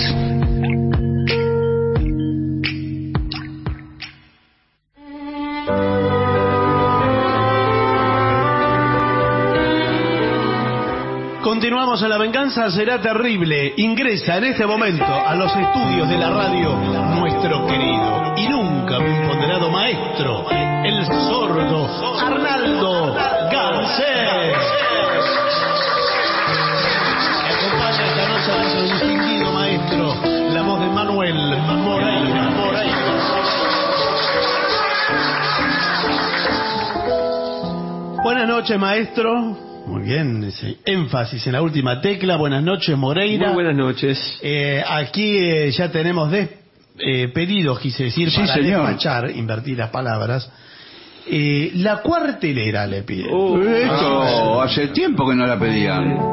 Continuamos en La Venganza Será Terrible. Ingresa en este momento a los estudios de la radio nuestro querido y nunca ponderado maestro, el sordo Arnaldo Garcés. Me acompaña esta noche a nuestro distinguido maestro, la voz de Manuel Moreira. Buenas noches, maestro. Muy bien, ese énfasis en la última tecla. Buenas noches, Moreira. Muy buenas noches. Aquí ya tenemos pedidos, quise decir, sí, para señor. despachar, invertir las palabras. La cuartelera le pide. Esto hace tiempo que no la pedían.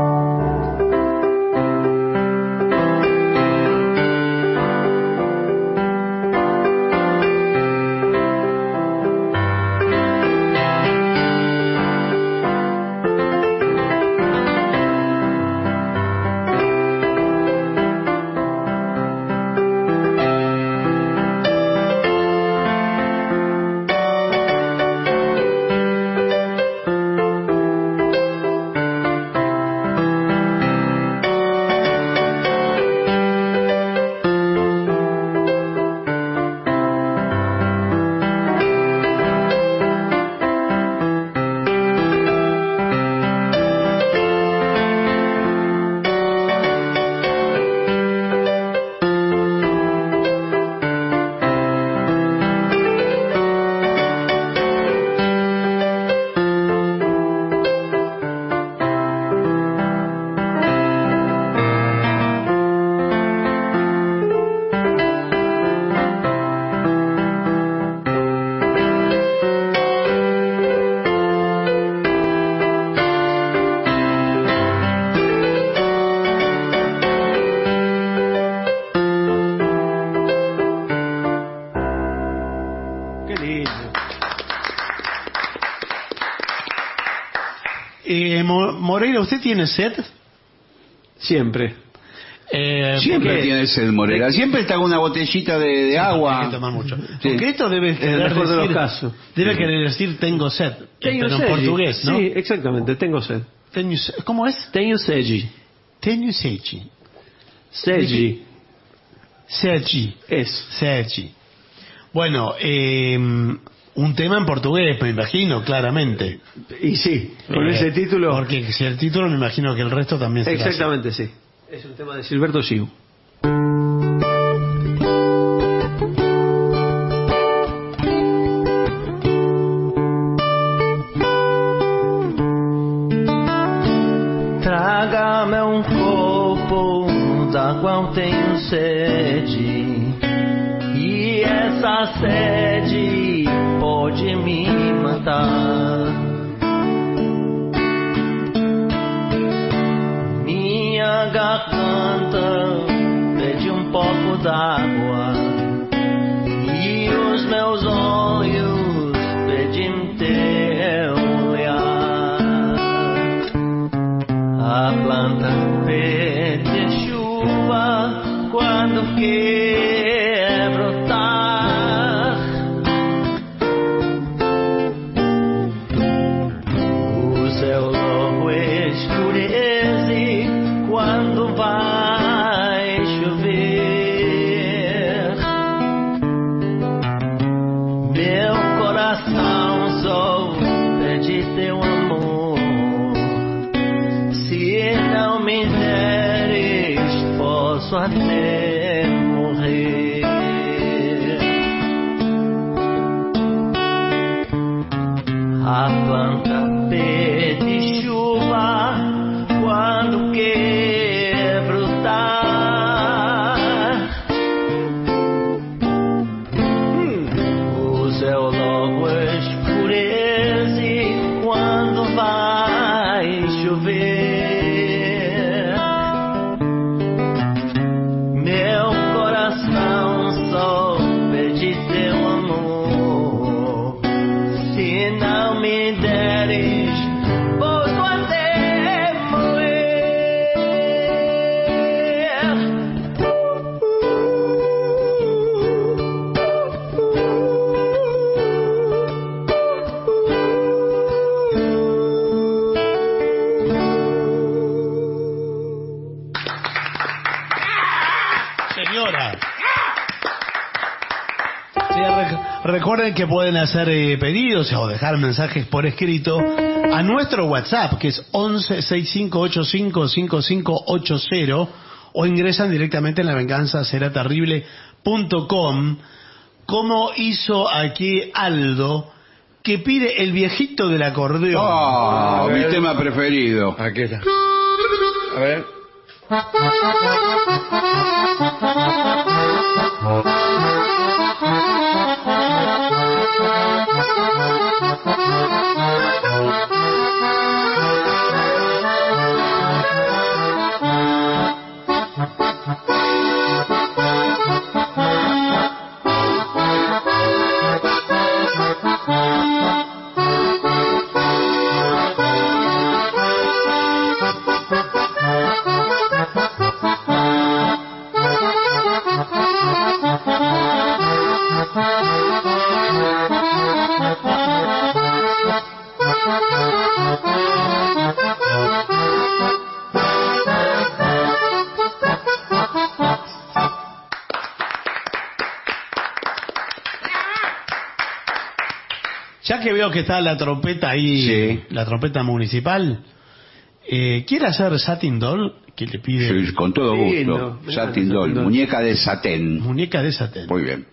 Moreira, ¿usted tiene sed? Siempre. Siempre tiene sed, Moreira. Siempre está con una botellita de agua. Hay que tomar mucho. Sí. Porque esto debe querer mejor de los decir, casos. debe querer decir tengo sed. Tenho pero sede. en portugués, ¿no? Sí, exactamente, tengo sed. ¿Cómo es? Tenho sede. Tenho sede. Sede. Sede. Eso. Sede. Bueno, un tema en portugués, me imagino, claramente. Y sí, con ese título. Porque si el título, me imagino que el resto también será Exactamente, sí. Es un tema de Gilberto Gil. Traga-me copo da qual tenho sede, e essa sede pode me matar. Minha garganta pede pouco d'água, e os meus olhos pedem teu olhar. A planta pede chuva quando quer brotar. O céu logo escurece quando vai chover. Meu coração só pede teu amor. Se não me deres, posso até morrer. A planta pede chuva quando quer brotar. O céu logo escurece quando vai chover. Meu coração só pede teu amor. Se não me deres, posso até Recuerden que pueden hacer pedidos o dejar mensajes por escrito a nuestro WhatsApp, que es 11-6585-5580, o ingresan directamente en lavenganzaseraterrible.com, como hizo aquí Aldo, que pide el viejito del acordeón. Oh, mi tema preferido. Aquí está. A ver. Ya que veo que está la trompeta ahí, sí, la trompeta municipal, ¿quiere hacer Satin Doll? Que le pide. Sí, con todo gusto. No, Satin Doll, muñeca de satén. Muñeca de satén. Muy bien.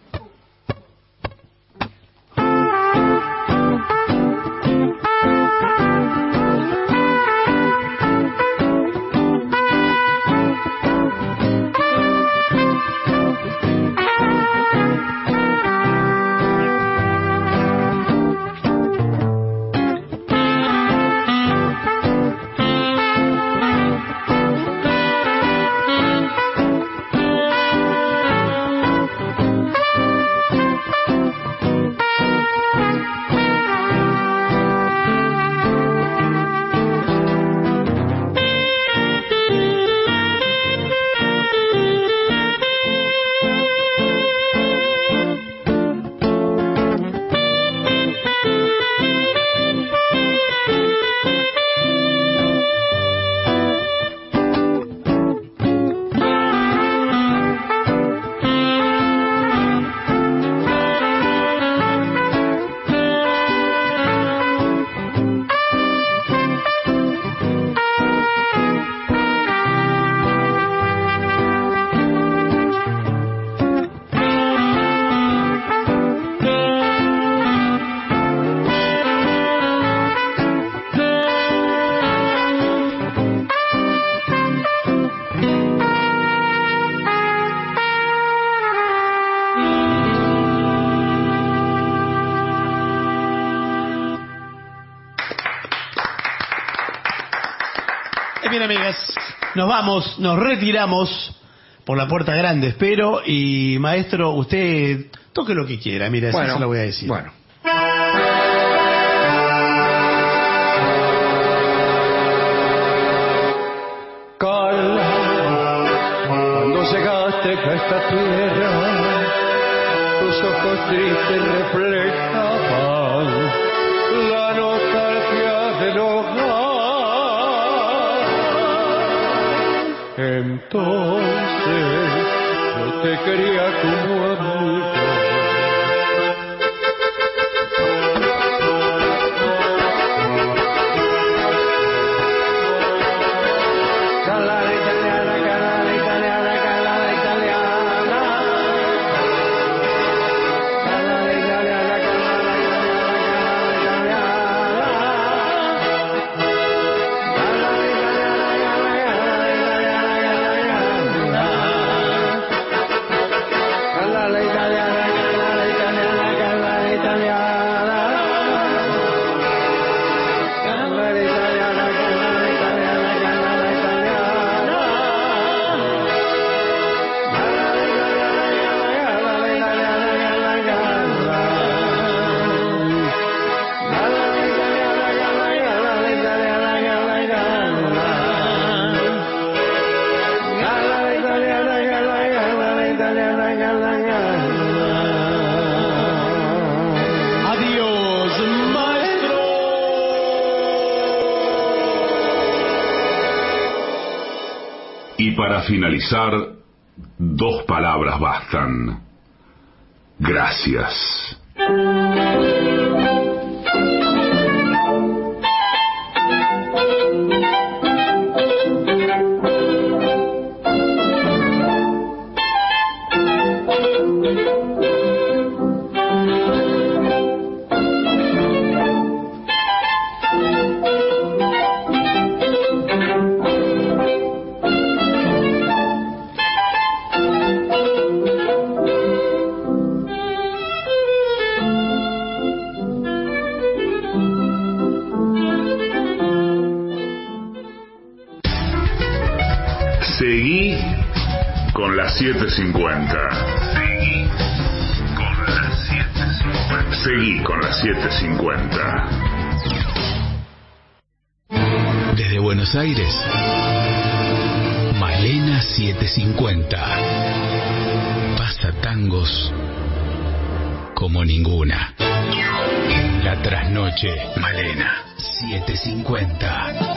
Bien, amigas, nos vamos, nos retiramos por la puerta grande, espero, y maestro, usted toque lo que quiera, mira, bueno, eso se lo voy a decir. Bueno. Cuando llegaste a esta tierra, tus ojos tristes reflejaban la nostalgia del hogar. Entonces yo te quería como amigo. Y para finalizar, 2 palabras bastan. Gracias. Seguí con las 7:50. Seguí con las 7:50. Desde Buenos Aires, Malena 750. Pasa tangos como ninguna. La trasnoche, Malena 750.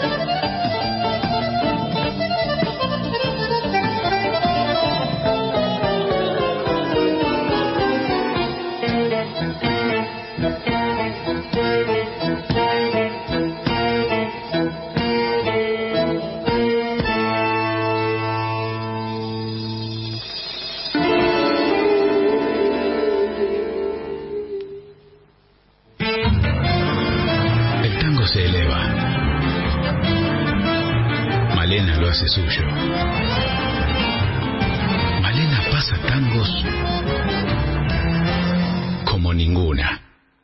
Se eleva. Malena lo hace suyo. Malena pasa tangos como ninguna.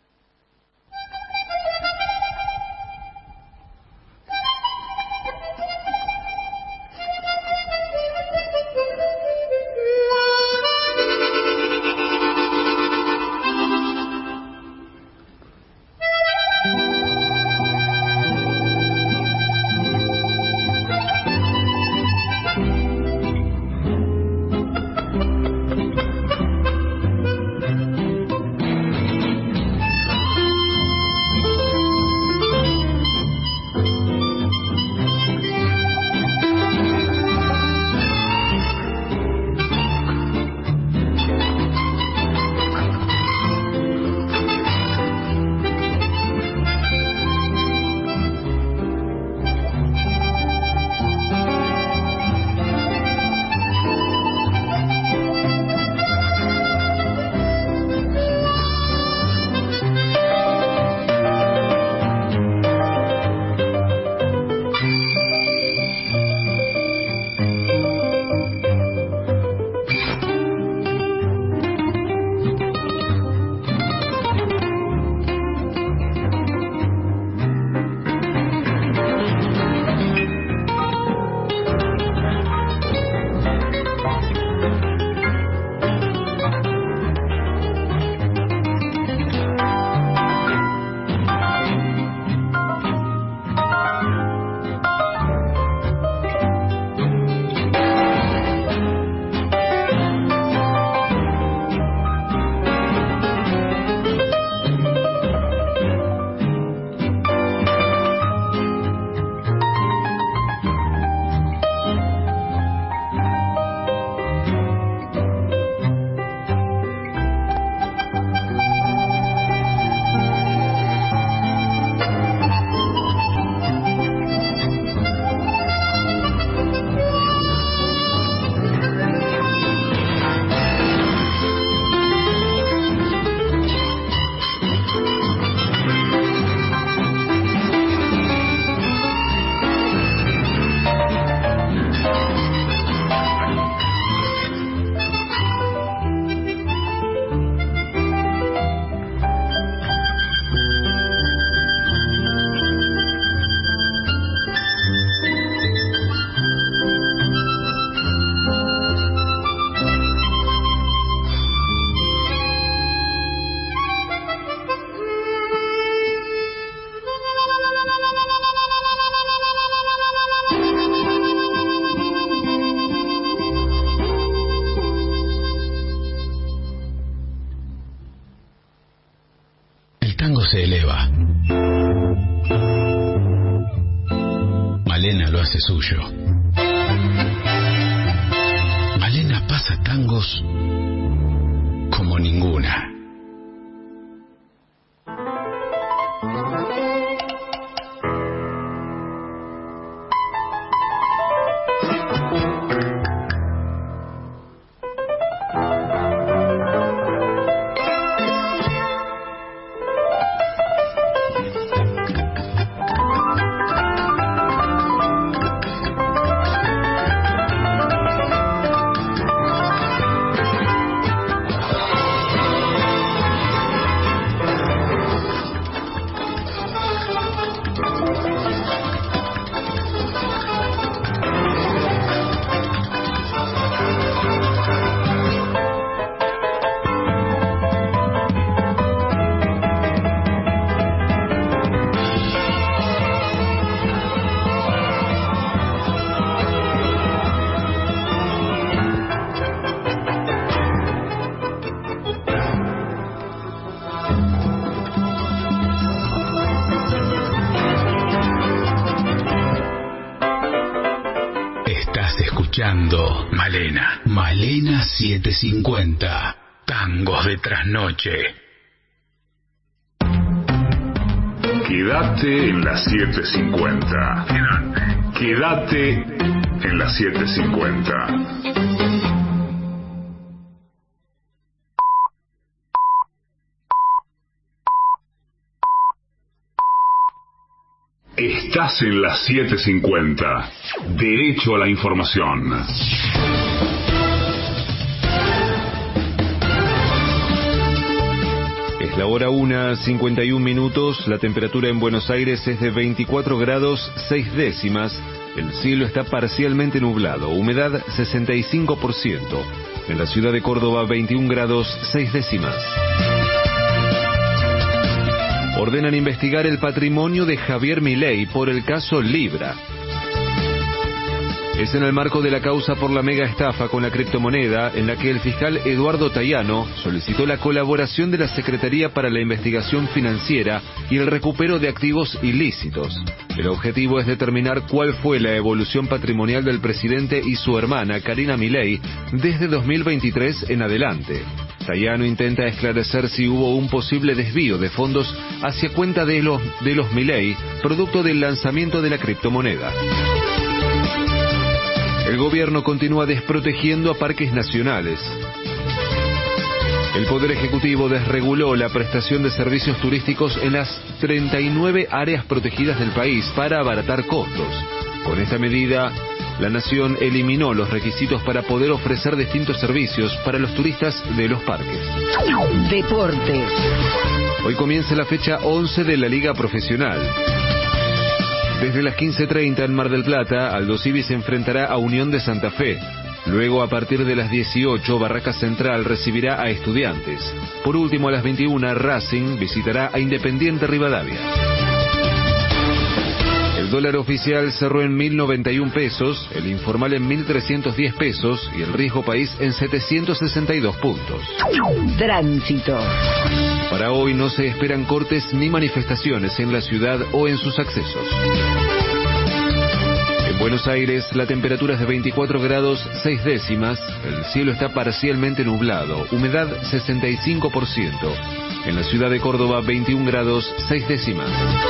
Se eleva. Malena lo hace suyo. Malena pasa tangos como ninguna. escuchando Malena. Malena 750. Tangos de trasnoche. Quédate en la 750. Quédate en la 750. Estás en la 750. Derecho a la información. Es la hora 1:51. La temperatura en Buenos Aires es de 24 grados 6 décimas. El cielo está parcialmente nublado. Humedad 65%. En la ciudad de Córdoba 21 grados 6 décimas. Ordenan investigar el patrimonio de Javier Milei por el caso Libra. Es en el marco de la causa por la mega estafa con la criptomoneda en la que el fiscal Eduardo Tayano solicitó la colaboración de la Secretaría para la Investigación Financiera y el recupero de activos ilícitos. El objetivo es determinar cuál fue la evolución patrimonial del presidente y su hermana Karina Milei desde 2023 en adelante. Tayano intenta esclarecer si hubo un posible desvío de fondos hacia cuenta de los Milei, producto del lanzamiento de la criptomoneda. El gobierno continúa desprotegiendo a parques nacionales. El Poder Ejecutivo desreguló la prestación de servicios turísticos en las 39 áreas protegidas del país para abaratar costos. Con esta medida, la Nación eliminó los requisitos para poder ofrecer distintos servicios para los turistas de los parques. Deportes. Hoy comienza la fecha 11 de la Liga Profesional. Desde las 15:30 en Mar del Plata, Aldo Civi se enfrentará a Unión de Santa Fe. Luego, a partir de las 18, Barracas Central recibirá a Estudiantes. Por último, a las 21, Racing visitará a Independiente Rivadavia. El dólar oficial cerró en 1.091 pesos, el informal en 1.310 pesos y el riesgo país en 762 puntos. Tránsito. Para hoy no se esperan cortes ni manifestaciones en la ciudad o en sus accesos. En Buenos Aires la temperatura es de 24 grados 6 décimas, el cielo está parcialmente nublado, humedad 65%. En la ciudad de Córdoba 21 grados 6 décimas.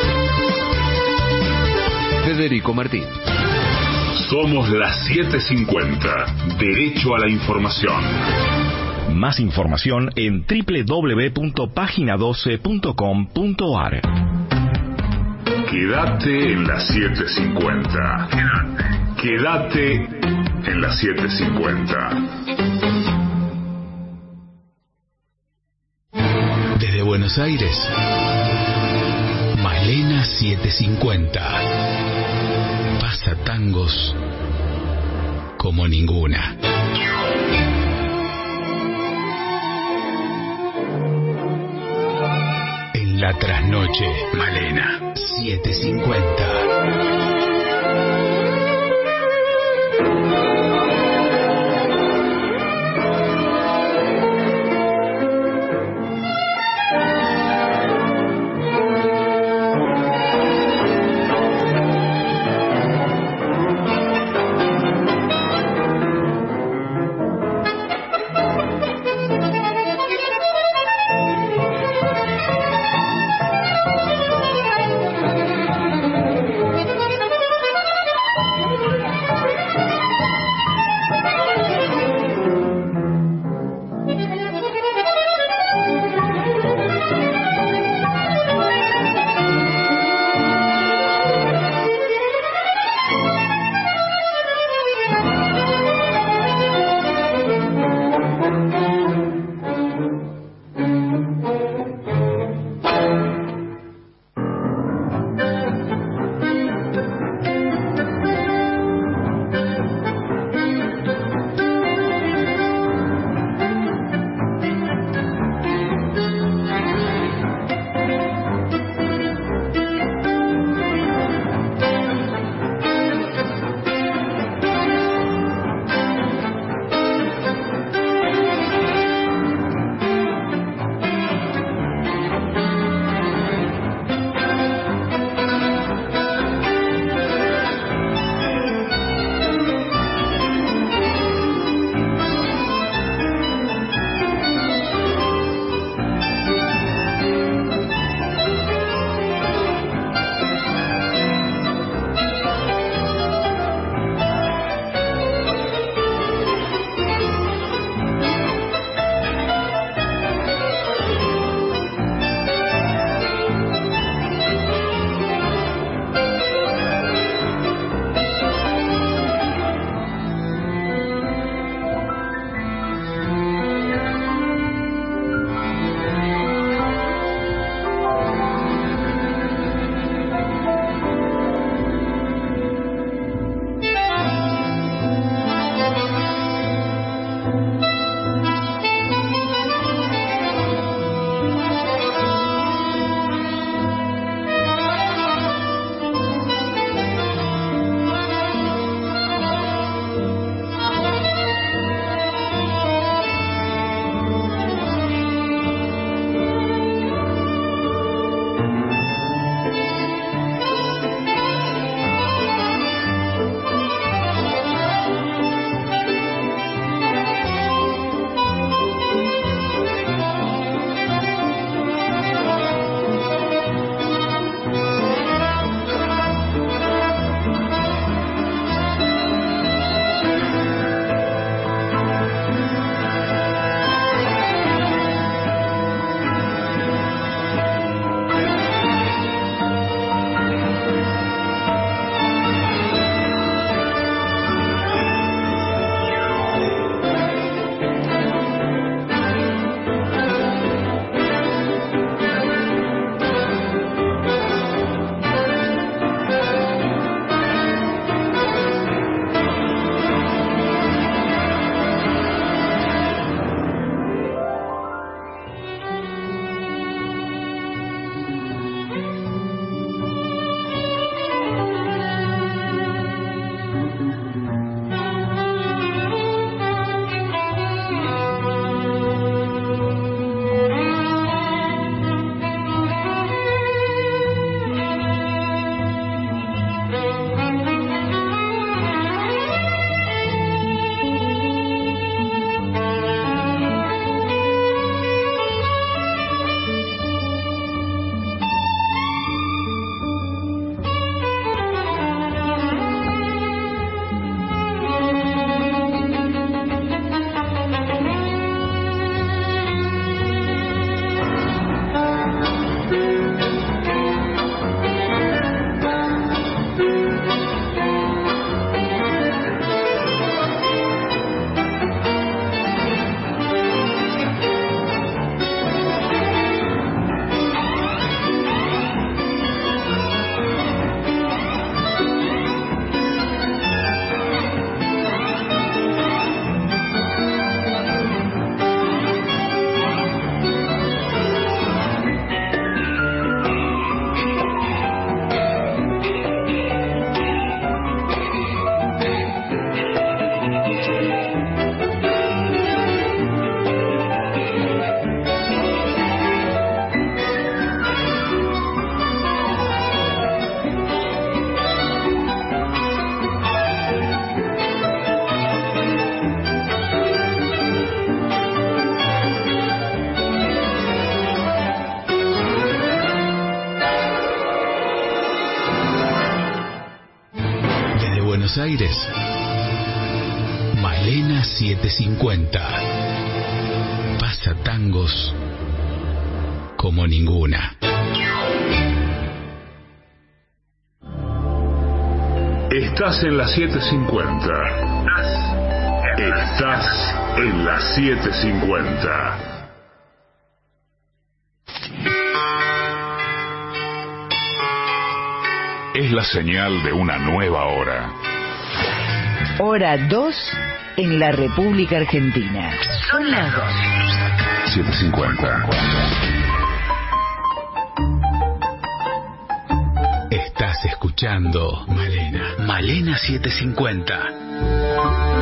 Federico Martín. Somos las 750. Derecho a la información. Más información en www.pagina12.com.ar. Quédate en la 750. Quédate en la 750. Desde Buenos Aires, Malena 750. Pasa tangos como ninguna. En la trasnoche, Malena 750. Buenos Aires, Malena 750. Pasa tangos como ninguna. Estás en la 750. Estás en la 750. Es la señal de una nueva hora. Hora 2 en la República Argentina. Son las 2. 750. Estás escuchando Malena 750.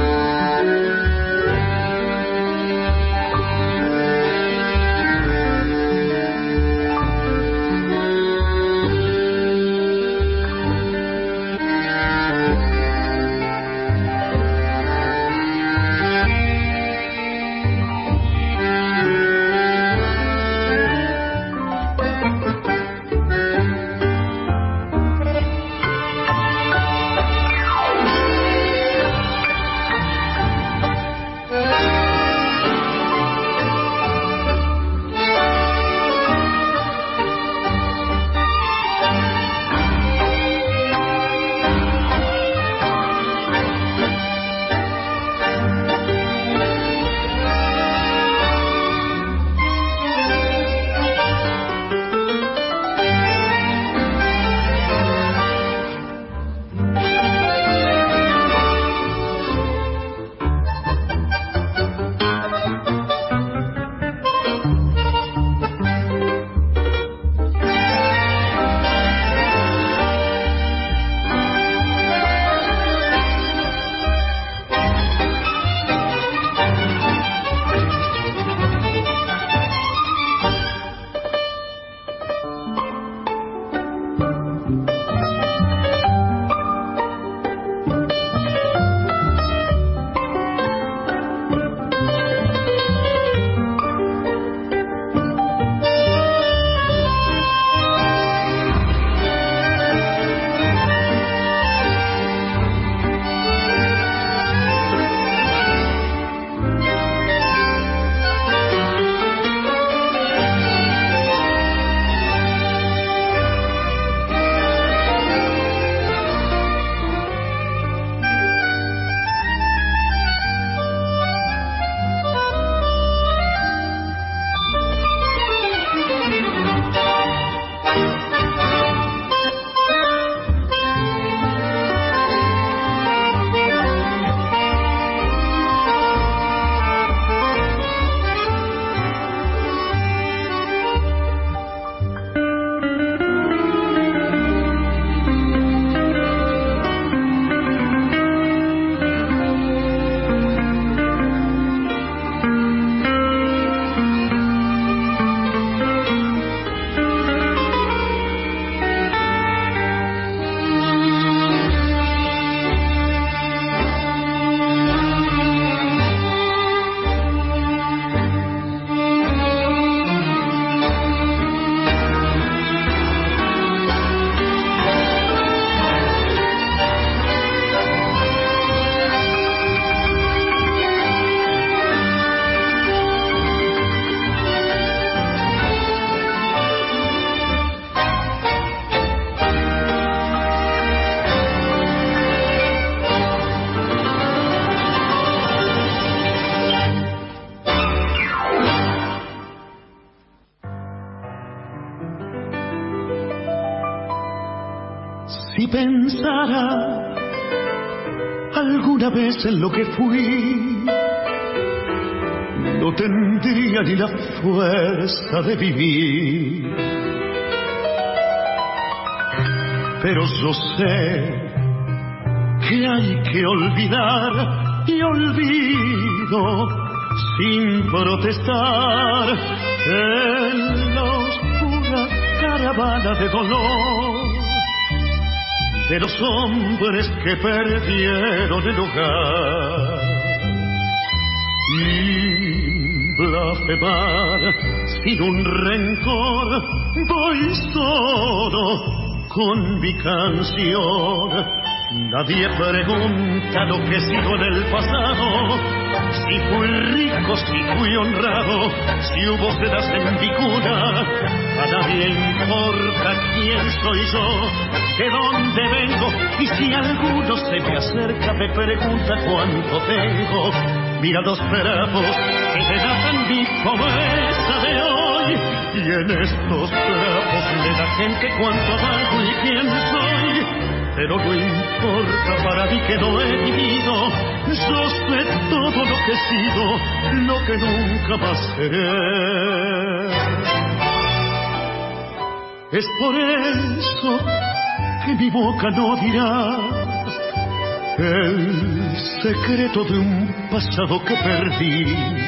Si pensara alguna vez en lo que fui, no tendría ni la fuerza de vivir. Pero yo sé que hay que olvidar y olvido sin protestar en la oscura caravana de dolor de los hombres que perdieron el hogar. Sin blasfemar, sin un rencor, voy solo con mi canción Nadie pregunta lo que he sido en el pasado, si fui rico, si fui honrado, si hubo sedas en mi cuna. A nadie importa quién soy yo, de dónde vengo, y si alguno se me acerca me pregunta cuánto tengo. Mira los trapos que te dan mi pobreza de hoy, y en estos trapos le da gente cuánto valgo y quién soy. Pero no importa para mí que no he vivido, yo sé todo lo que he sido, lo que nunca más seré. Es por eso que mi boca no dirá el secreto de un pasado que perdí.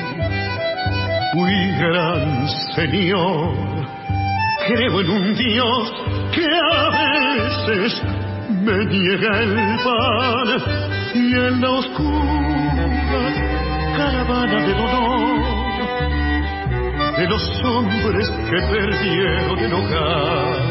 Fui gran señor, creo en un Dios que a veces me niega el pan, y en la oscura caravana de dolor de los hombres que perdieron el hogar.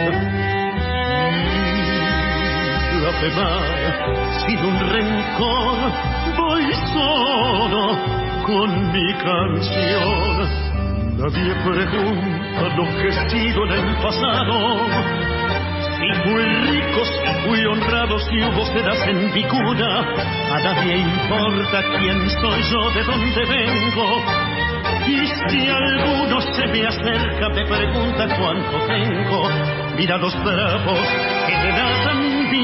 La semana sin un rencor voy solo con mi canción. Nadie pregunta lo que he sido en el pasado, si fui rico, si fui honrado, si hubo sedas en mi cuna. A nadie importa quién soy yo, de dónde vengo, y si alguno se me acerca me pregunta cuánto tengo. Mira los trapos que te dan